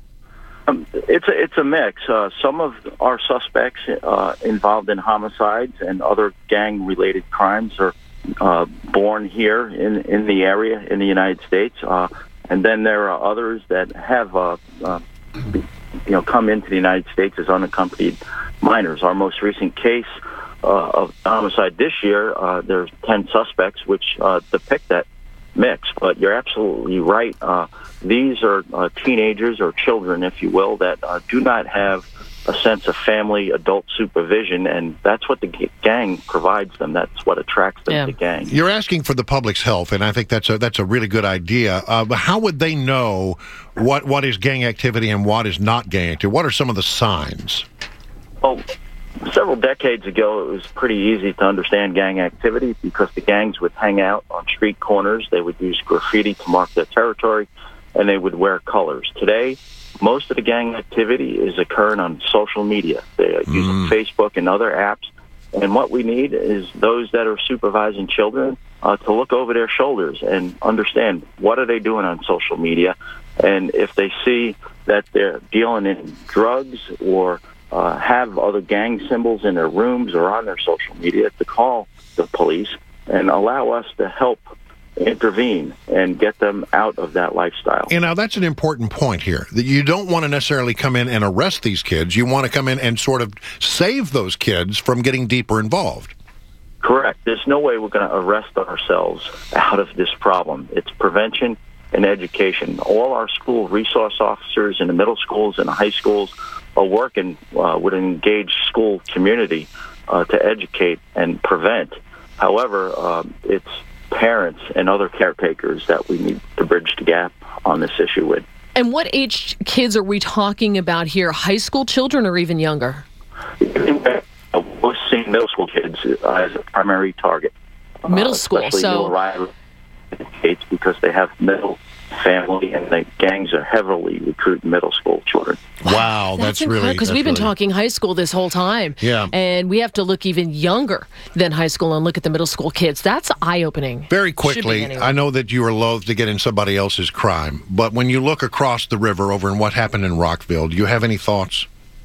Um, it's a it's a mix. Uh, some of our suspects uh, involved in homicides and other gang-related crimes are uh, born here in, in the area in the United States, uh, and then there are others that have uh, uh, you know come into the United States as unaccompanied minors. Our most recent case uh, of homicide this year, uh, there's ten suspects, which uh, depict that mix. But you're absolutely right. Uh, these are uh, teenagers or children, if you will, that uh, do not have a sense of family, adult supervision, and that's what the g- gang provides them. That's what attracts them Yeah. to gang. You're asking for the public's health, and I think that's a that's a really good idea. Uh, but how would they know what what is gang activity and what is not gang activity? What are some of the signs? Well, several decades ago, it was pretty easy to understand gang activity because the gangs would hang out on street corners. They would use graffiti to mark their territory, and they would wear colors. Today, most of the gang activity is occurring on social media. They're mm. using Facebook and other apps. And what we need is those that are supervising children uh, to look over their shoulders and understand what are they doing on social media. And if they see that they're dealing in drugs or uh, have other gang symbols in their rooms or on their social media, to call the police and allow us to help intervene and get them out of that lifestyle. You know, that's an important point here, that you don't want to necessarily come in and arrest these kids. You want to come in and sort of save those kids from getting deeper involved. Correct. There's no way we're going to arrest ourselves out of this problem. It's prevention and education. All our school resource officers in the middle schools and the high schools are working uh, with an engaged school community uh, to educate and prevent. However, um, it's parents and other caretakers that we need to bridge the gap on this issue with. And what age kids are we talking about here? High school children or even younger? We're seeing middle school kids uh, as a primary target. Middle uh, school, especially so new arrivals in the States because they have middle family, and the gangs are heavily recruiting middle school children. Wow, That's, that's, really because that's we've been really... talking high school this whole time. Yeah. And we have to look even younger than high school and look at the middle school kids. That's eye-opening. Very Should be quickly, anyway. I know that you are loath to get in somebody else's crime, but when you look across the river over in what happened in Rockville, do you have any thoughts?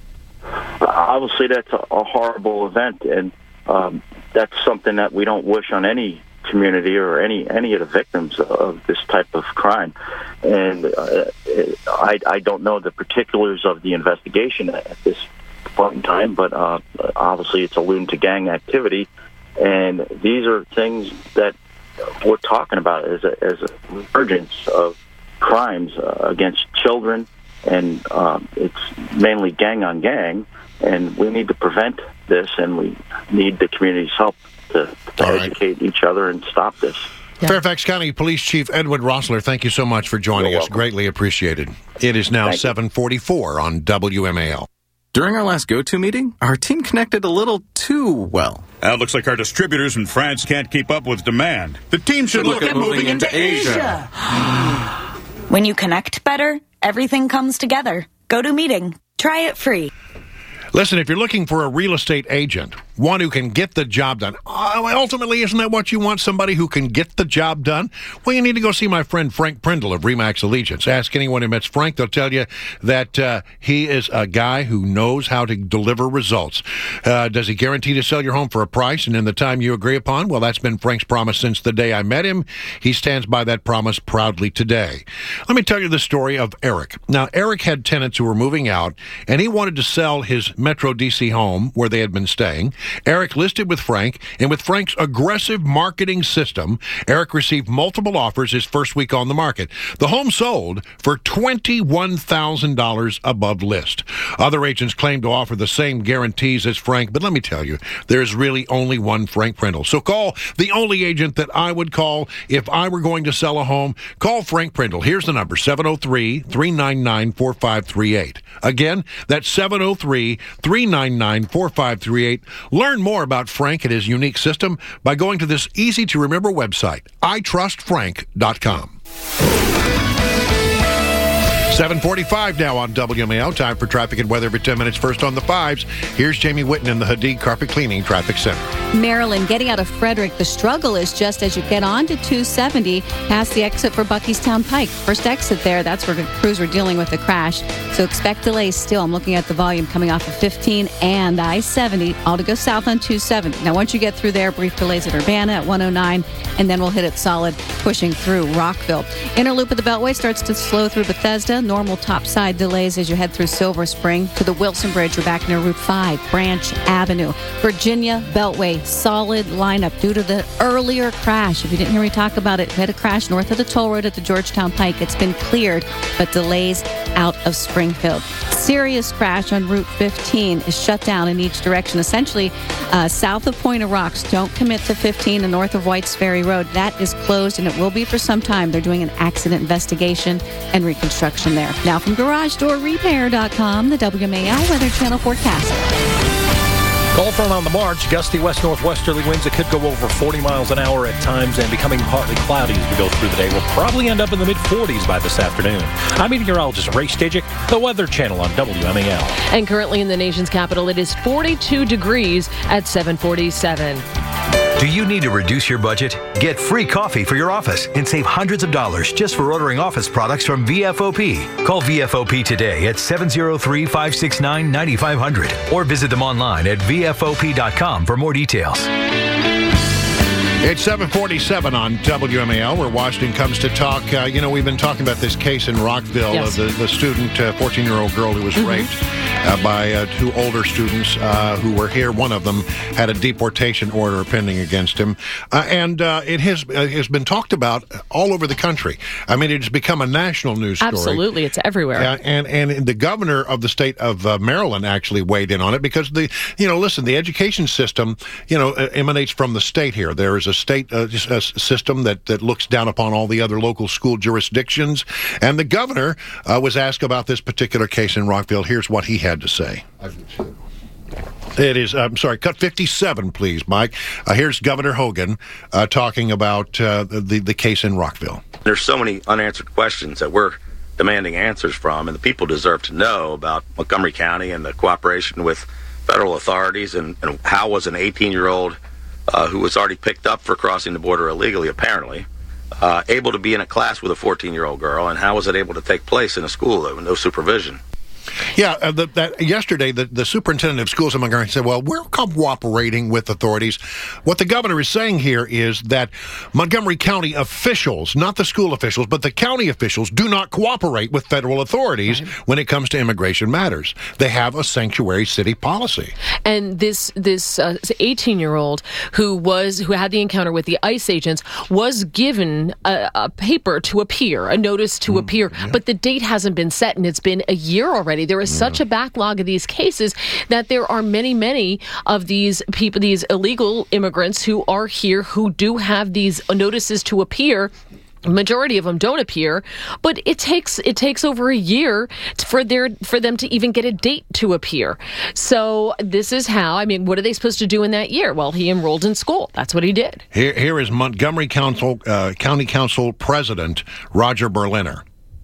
Obviously, that's a, a horrible event, and um, that's something that we don't wish on any community or any any of the victims of this type of crime. And uh, I, I don't know the particulars of the investigation at this point in time, but uh, obviously it's alluding to gang activity, and these are things that we're talking about as a, as a resurgence of crimes uh, against children, and um, it's mainly gang on gang, and we need to prevent this, and we need the community's help to, to educate each other and stop this. Yeah. Fairfax County Police Chief Edward Rossler, thank you so much for joining You're us. welcome. Greatly appreciated. It is now seven forty-four on W M A L. During our last go-to meeting, our team connected a little too well. Now it looks like our distributors in France can't keep up with demand. The team should look, look at at moving, moving into, into Asia. Asia. When you connect better, everything comes together. Go to meeting. Try it free. Listen, if you're looking for a real estate agent, one who can get the job done, uh, ultimately, isn't that what you want, somebody who can get the job done? Well, you need to go see my friend Frank Prindle of RE/MAX Allegiance. Ask anyone who met Frank. They'll tell you that uh, he is a guy who knows how to deliver results. Uh, does he guarantee to sell your home for a price and in the time you agree upon? Well, that's been Frank's promise since the day I met him. He stands by that promise proudly today. Let me tell you the story of Eric. Now, Eric had tenants who were moving out, and he wanted to sell his Metro D C home where they had been staying. Eric listed with Frank, and with Frank's aggressive marketing system, Eric received multiple offers his first week on the market. The home sold for twenty-one thousand dollars above list. Other agents claim to offer the same guarantees as Frank, but let me tell you, there's really only one Frank Prindle. So call the only agent that I would call if I were going to sell a home. Call Frank Prindle. Here's the number, seven oh three, three nine nine, four five three eight. Again, that's seven oh three, three nine nine, four five three eight. Learn more about Frank and his unique system by going to this easy-to-remember website, i trust frank dot com. seven forty-five now on W M A L. Time for traffic and weather every ten minutes. First on the fives, here's Jamie Whitten in the Hadid Carpet Cleaning Traffic Center. Maryland, getting out of Frederick, the struggle is just as you get on to two seventy, past the exit for Buckystown Pike. First exit there, that's where the crews were dealing with the crash. So expect delays still. I'm looking at the volume coming off of fifteen and I seventy, all to go south on two seventy. Now, once you get through there, brief delays at Urbana at one oh nine, and then we'll hit it solid, pushing through Rockville. Inner loop of the Beltway starts to slow through Bethesda. Normal topside delays as you head through Silver Spring to the Wilson Bridge. We're back near Route five, Branch Avenue. Virginia Beltway, solid lineup due to the earlier crash. If you didn't hear me talk about it, we had a crash north of the toll road at the Georgetown Pike. It's been cleared, but delays out of Springfield. Serious crash on Route fifteen is shut down in each direction. Essentially, uh, south of Point of Rocks, don't commit to fifteen and north of Whites Ferry Road. That is closed, and it will be for some time. They're doing an accident investigation and reconstruction there. Now from Garage Door Repair dot com, the W M A L Weather Channel forecast. Cold front on the march, gusty west-northwesterly winds that could go over forty miles an hour at times and becoming partly cloudy as we go through the day. We'll probably end up in the mid-forties by this afternoon. I'm meteorologist Ray Stajic, the Weather Channel on W M A L. And currently in the nation's capital, it is forty-two degrees at seven forty-seven. Do you need to reduce your budget? Get free coffee for your office and save hundreds of dollars just for ordering office products from V F O P. Call V F O P today at seven oh three, five six nine, nine five hundred or visit them online at V F O P dot com for more details. It's seven forty-seven on W M A L, where Washington comes to talk. Uh, you know, we've been talking about this case in Rockville yes. of the, the student, uh, fourteen-year-old girl who was mm-hmm. raped uh, by uh, two older students uh, who were here. One of them had a deportation order pending against him. Uh, and uh, it has, uh, has been talked about all over the country. I mean, it has become a national news story. Absolutely. It's everywhere. Uh, and, and the governor of the state of uh, Maryland actually weighed in on it because, the you know, listen, the education system, you know, emanates from the state here. There is a state uh, a system that, that looks down upon all the other local school jurisdictions. And the governor uh, was asked about this particular case in Rockville. Here's what he had to say. It is, I'm sorry, cut fifty-seven, please, Mike. Uh, here's Governor Hogan uh, talking about uh, the, the case in Rockville. There's so many unanswered questions that we're demanding answers from, and the people deserve to know about Montgomery County and the cooperation with federal authorities, and, and how was an eighteen-year-old uh, who was already picked up for crossing the border illegally, apparently, uh, able to be in a class with a fourteen-year-old girl, and how was it able to take place in a school with no supervision? Yeah, uh, the, that yesterday, the, the superintendent of schools in Montgomery said, well, we're cooperating with authorities. What the governor is saying here is that Montgomery County officials, not the school officials, but the county officials, do not cooperate with federal authorities right. when it comes to immigration matters. They have a sanctuary city policy. And this this uh, eighteen-year-old who was who had the encounter with the ICE agents was given a, a paper to appear, a notice to mm, appear, yeah. but the date hasn't been set, and it's been a year already. There is such a backlog of these cases that there are many, many of these people, these illegal immigrants who are here who do have these notices to appear. Majority of them don't appear, but it takes it takes over a year for their for them to even get a date to appear. So this is how. I mean, what are they supposed to do in that year? Well, he enrolled in school. That's what he did. Here, here is Montgomery Council uh, County Council President Roger Berliner.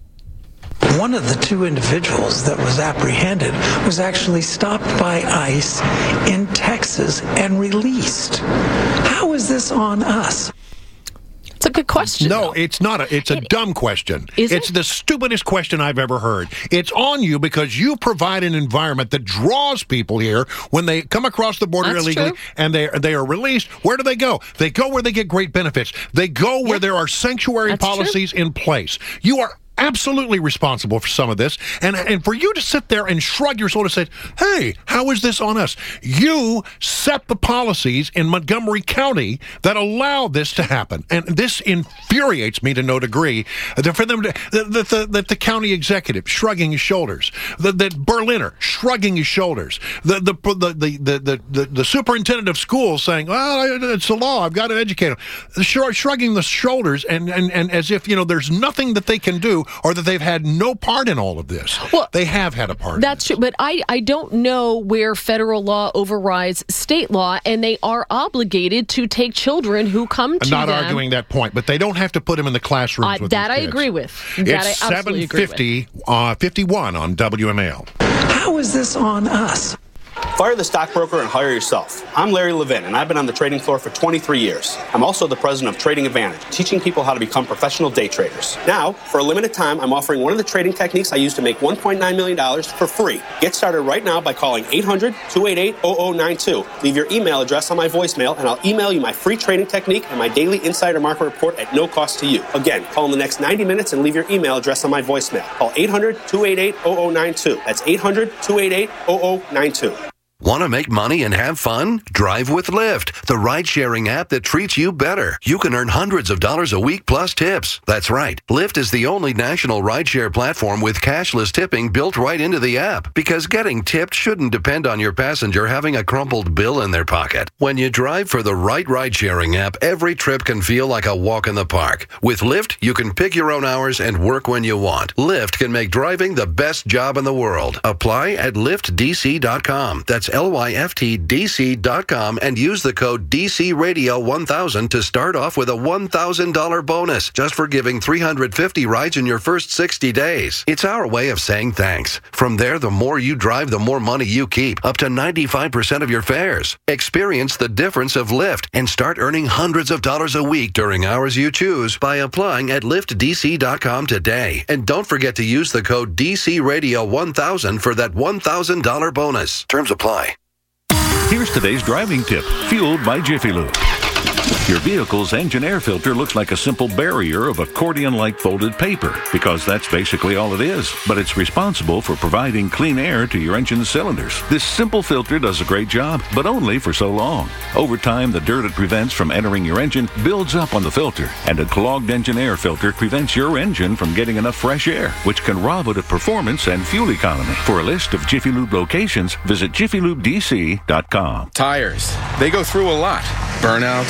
One of the two individuals that was apprehended was actually stopped by ICE in Texas and released. How is this on us? It's a good question. No, though. it's not. A, it's a it, dumb question. Is it's it? the stupidest question I've ever heard. It's on you because you provide an environment that draws people here when they come across the border That's illegally true. and they they are released. Where do they go? They go where they get great benefits. They go where yeah. there are sanctuary That's policies true. in place. You are absolutely responsible for some of this, and and for you to sit there and shrug your shoulders and say, hey, how is this on us? You set the policies in Montgomery County that allow this to happen, and this infuriates me to no degree that for them to, that the, the, the county executive shrugging his shoulders, that, that Berliner shrugging his shoulders, the the the, the the the the superintendent of schools saying, well, it's the law, I've got to educate them, shrugging the shoulders, and, and, and as if, you know, there's nothing that they can do, or that they've had no part in all of this. Well, they have had a part. That's in true, but I, I don't know where federal law overrides state law, and they are obligated to take children who come to I'm not them. arguing that point, but they don't have to put them in the classrooms Uh, with that these I kids. agree with. That It's I absolutely agree with. seven fifty, uh, fifty-one on W M A L. How is this on us? Fire the stockbroker and hire yourself. I'm Larry Levin, and I've been on the trading floor for twenty-three years. I'm also the president of Trading Advantage, teaching people how to become professional day traders. Now, for a limited time, I'm offering one of the trading techniques I use to make one point nine million dollars for free. Get started right now by calling eight hundred, two eight eight, zero zero nine two. Leave your email address on my voicemail, and I'll email you my free trading technique and my daily insider market report at no cost to you. Again, call in the next ninety minutes and leave your email address on my voicemail. Call eight hundred, two eight eight, zero zero nine two. That's eight hundred, two eight eight, zero zero nine two. Want to make money and have fun? Drive with Lyft, the ride-sharing app that treats you better. You can earn hundreds of dollars a week plus tips. That's right. Lyft is the only national rideshare platform with cashless tipping built right into the app, because getting tipped shouldn't depend on your passenger having a crumpled bill in their pocket. When you drive for the right ride-sharing app, every trip can feel like a walk in the park. With Lyft, you can pick your own hours and work when you want. Lyft can make driving the best job in the world. Apply at lyft d c dot com. That's L Y F T D C dot com and use the code D C Radio one thousand to start off with a one thousand dollars bonus just for giving three hundred fifty rides in your first sixty days. It's our way of saying thanks. From there, the more you drive, the more money you keep, up to ninety-five percent of your fares. Experience the difference of Lyft and start earning hundreds of dollars a week during hours you choose by applying at lyft d c dot com today. And don't forget to use the code D C Radio one thousand for that one thousand dollars bonus. Terms apply. Here's today's driving tip, fueled by Jiffy Lube. Your vehicle's engine air filter looks like a simple barrier of accordion-like folded paper, because that's basically all it is. But it's responsible for providing clean air to your engine's cylinders. This simple filter does a great job, but only for so long. Over time, the dirt it prevents from entering your engine builds up on the filter, and a clogged engine air filter prevents your engine from getting enough fresh air, which can rob it of performance and fuel economy. For a list of Jiffy Lube locations, visit jiffy lube d c dot com. Tires. They go through a lot. Burnouts,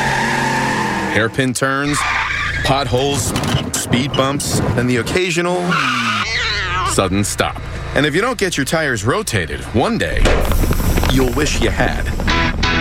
hairpin turns, potholes, speed bumps, and the occasional sudden stop. And if you don't get your tires rotated, one day, you'll wish you had.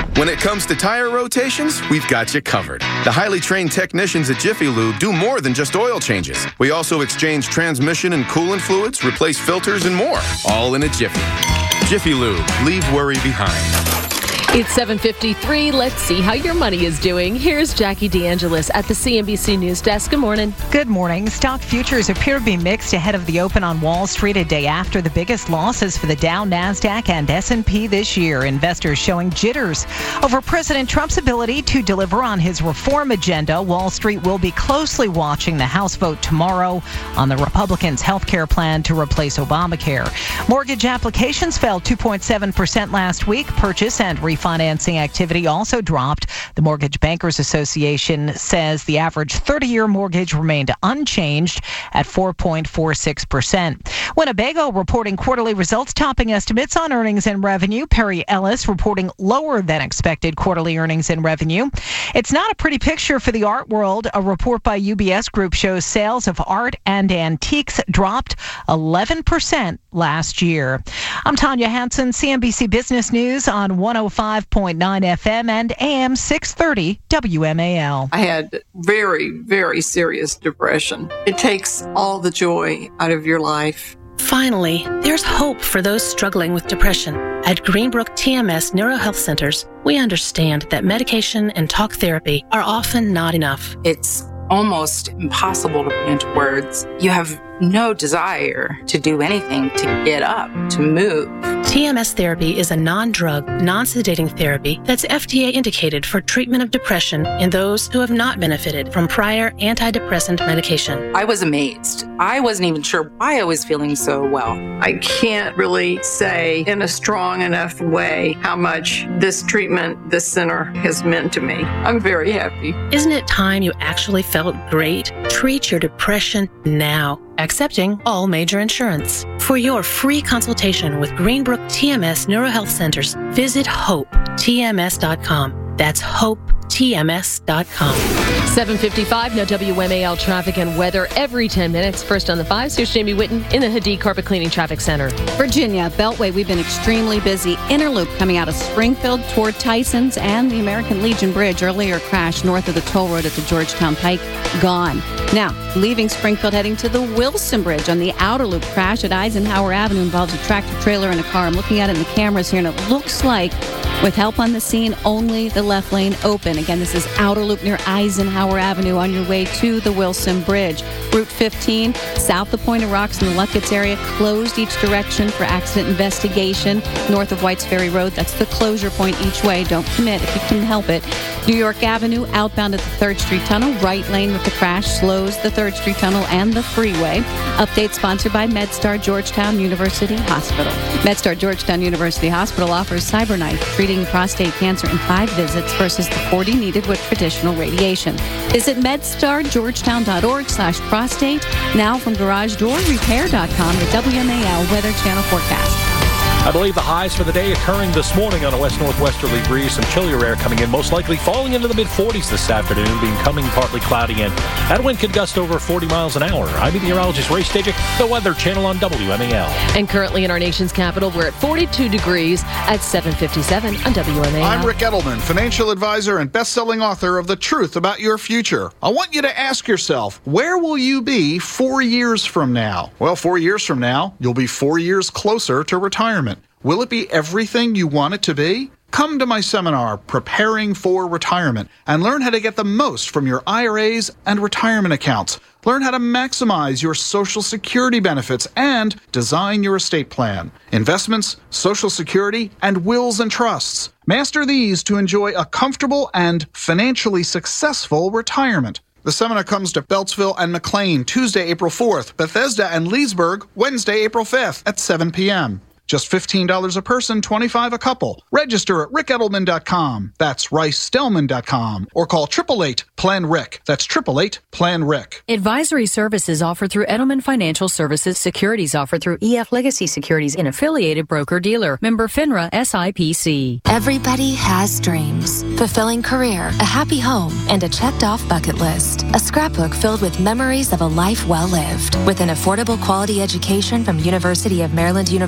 When it comes to tire rotations, we've got you covered. The highly trained technicians at Jiffy Lube do more than just oil changes. We also exchange transmission and coolant fluids, replace filters, and more, all in a jiffy. Jiffy Lube, leave worry behind. It's seven fifty-three. Let's see how your money is doing. Here's Jackie DeAngelis at the C N B C News Desk. Good morning. Good morning. Stock futures appear to be mixed ahead of the open on Wall Street a day after the biggest losses for the Dow, NASDAQ, and S and P this year. Investors showing jitters over President Trump's ability to deliver on his reform agenda. Wall Street will be closely watching the House vote tomorrow on the Republicans' health care plan to replace Obamacare. Mortgage applications fell two point seven percent last week. Purchase and refinancing Financing activity also dropped. The Mortgage Bankers Association says the average thirty-year mortgage remained unchanged at four point four six percent. Winnebago reporting quarterly results topping estimates on earnings and revenue. Perry Ellis reporting lower than expected quarterly earnings and revenue. It's not a pretty picture for the art world. A report by U B S Group shows sales of art and antiques dropped eleven percent last year. I'm Tanya Hansen, C N B C Business News on one oh five point nine F M and A M six thirty W M A L. I had very, very serious depression. It takes all the joy out of your life. Finally, there's hope for those struggling with depression. At Greenbrook T M S Neurohealth Centers, we understand that medication and talk therapy are often not enough. It's almost impossible to put into words. You have no desire to do anything, to get up, to move. T M S therapy is a non-drug, non-sedating therapy that's F D A indicated for treatment of depression in those who have not benefited from prior antidepressant medication. I was amazed. I wasn't even sure why I was feeling so well. I can't really say in a strong enough way how much this treatment, this center has meant to me. I'm very happy. Isn't it time you actually felt great? Treat your depression now. Accepting all major insurance. For your free consultation with Greenbrook T M S Neurohealth Centers, visit hope T M S dot com. That's hope T M S dot com. seven fifty-five, no W M A L traffic and weather every ten minutes. First on the fives, here's Jamie Whitten in the Hadid Carpet Cleaning Traffic Center. Virginia, Beltway, we've been extremely busy. Interloop coming out of Springfield toward Tyson's and the American Legion Bridge. Earlier crash north of the toll road at the Georgetown Pike, gone. Now, leaving Springfield, heading to the Wilson Bridge on the outer loop. Crash at Eisenhower Avenue involves a tractor trailer and a car. I'm looking at it in the cameras here, and it looks like, with help on the scene, only the left lane open. Again, this is outer loop near Eisenhower Avenue on your way to the Wilson Bridge. Route fifteen, south of Point of Rocks in the Luckett's area, closed each direction for accident investigation. North of Whites Ferry Road, that's the closure point each way. Don't commit if you can help it. New York Avenue, outbound at the third Street Tunnel. Right lane with the crash slows the third Street Tunnel and the freeway. Update sponsored by MedStar Georgetown University Hospital. MedStar Georgetown University Hospital offers CyberKnife, treating prostate cancer in five visits versus the forty needed with traditional radiation. Visit medstargeorgetown.org slash prostate. Now from garage door repair dot com, the W M A L Weather Channel forecast. I believe the highs for the day occurring this morning on a west-northwesterly breeze. Some chillier air coming in, most likely falling into the mid-forties this afternoon, becoming partly cloudy, and that wind could gust over forty miles an hour. I'm meteorologist Ray Stajic, the Weather Channel on W M A L. And currently in our nation's capital, we're at forty-two degrees at seven fifty-seven on W M A L. I'm Rick Edelman, financial advisor and best-selling author of The Truth About Your Future. I want you to ask yourself, where will you be four years from now? Well, four years from now, you'll be four years closer to retirement. Will it be everything you want it to be? Come to my seminar, Preparing for Retirement, and learn how to get the most from your I R As and retirement accounts. Learn how to maximize your Social Security benefits and design your estate plan. Investments, Social Security, and wills and trusts. Master these to enjoy a comfortable and financially successful retirement. The seminar comes to Beltsville and McLean Tuesday, April fourth, Bethesda and Leesburg Wednesday, April fifth at seven p.m. Just fifteen dollars a person, twenty-five dollars a couple. Register at rick edelman dot com. That's rice stellman dot com. Or call eight eight eight, plan rick. That's eight eight eight, plan rick. Advisory services offered through Edelman Financial Services. Securities offered through E F Legacy Securities, an affiliated broker-dealer. Member FINRA S I P C. Everybody has dreams. Fulfilling career, a happy home, and a checked-off bucket list. A scrapbook filled with memories of a life well lived. With an affordable quality education from University of Maryland University College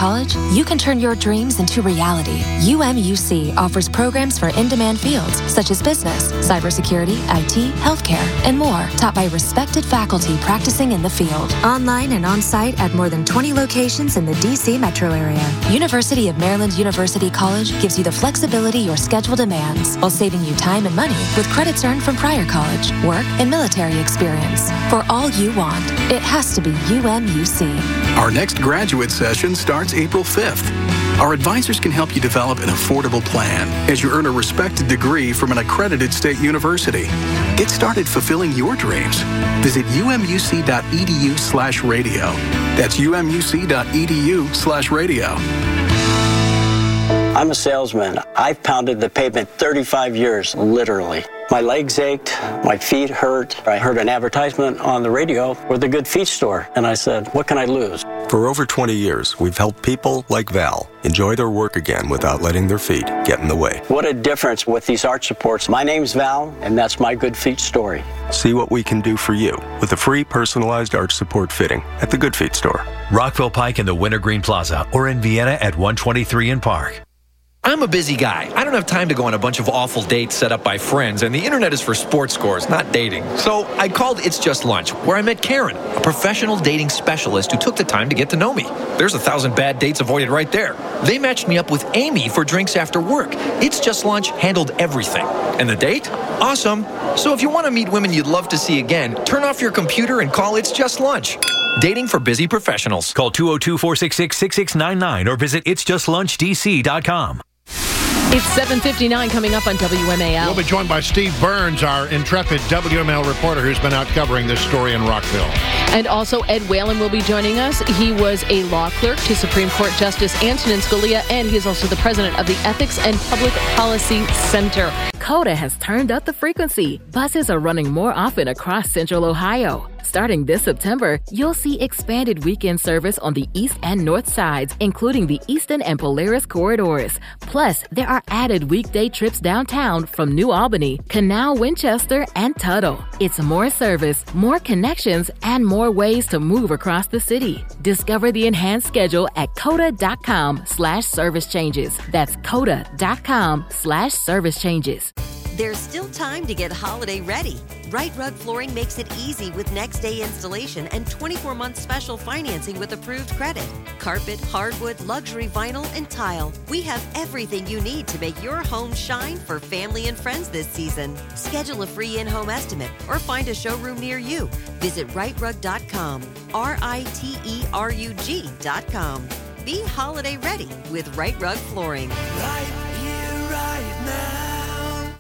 college, you can turn your dreams into reality. U M U C offers programs for in-demand fields such as business, cybersecurity, I T, healthcare, and more, taught by respected faculty practicing in the field. Online and on-site at more than twenty locations in the D C metro area. University of Maryland University College gives you the flexibility your schedule demands while saving you time and money with credits earned from prior college, work, and military experience. For all you want, it has to be U M U C. Our next graduate session starts April fifth. Our advisors can help you develop an affordable plan as you earn a respected degree from an accredited state university. Get started fulfilling your dreams. Visit umuc.edu slash radio. That's umuc.edu slash radio. I'm a salesman. I've pounded the pavement thirty-five years, literally. My legs ached, my feet hurt. I heard an advertisement on the radio for the Good Feet store, and I said, what can I lose? For over twenty years, we've helped people like Val enjoy their work again without letting their feet get in the way. What a difference with these arch supports. My name's Val, and that's my Good Feet story. See what we can do for you with a free personalized arch support fitting at the Good Feet store. Rockville Pike in the Wintergreen Plaza or in Vienna at one twenty-three in Park. I'm a busy guy. I don't have time to go on a bunch of awful dates set up by friends, and the internet is for sports scores, not dating. So I called It's Just Lunch, where I met Karen, a professional dating specialist who took the time to get to know me. There's a thousand bad dates avoided right there. They matched me up with Amy for drinks after work. It's Just Lunch handled everything. And the date? Awesome. So if you want to meet women you'd love to see again, turn off your computer and call It's Just Lunch. Dating for busy professionals. Call two oh two, four six six, six six nine nine or visit its just lunch d c dot com. It's seven fifty-nine coming up on W M A L. We'll be joined by Steve Burns, our intrepid W M A L reporter who's been out covering this story in Rockville. And also Ed Whalen will be joining us. He was a law clerk to Supreme Court Justice Antonin Scalia, and he is also the president of the Ethics and Public Policy Center. COTA has turned up the frequency. Buses are running more often across Central Ohio. Starting this September, you'll see expanded weekend service on the east and north sides, including the Eastern and Polaris corridors. Plus, there are added weekday trips downtown from New Albany, Canal, Winchester, and Tuttle. It's more service, more connections, and more ways to move across the city. Discover the enhanced schedule at COTA.com slash service changes. That's COTA.com slash service changes. There's still time to get holiday ready. Right Rug Flooring makes it easy with next day installation and twenty-four month special financing with approved credit. Carpet, hardwood, luxury vinyl, and tile. We have everything you need to make your home shine for family and friends this season. Schedule a free in-home estimate or find a showroom near you. Visit right rug dot com. R I T E R U G dot com. Be holiday ready with Right Rug Flooring. Right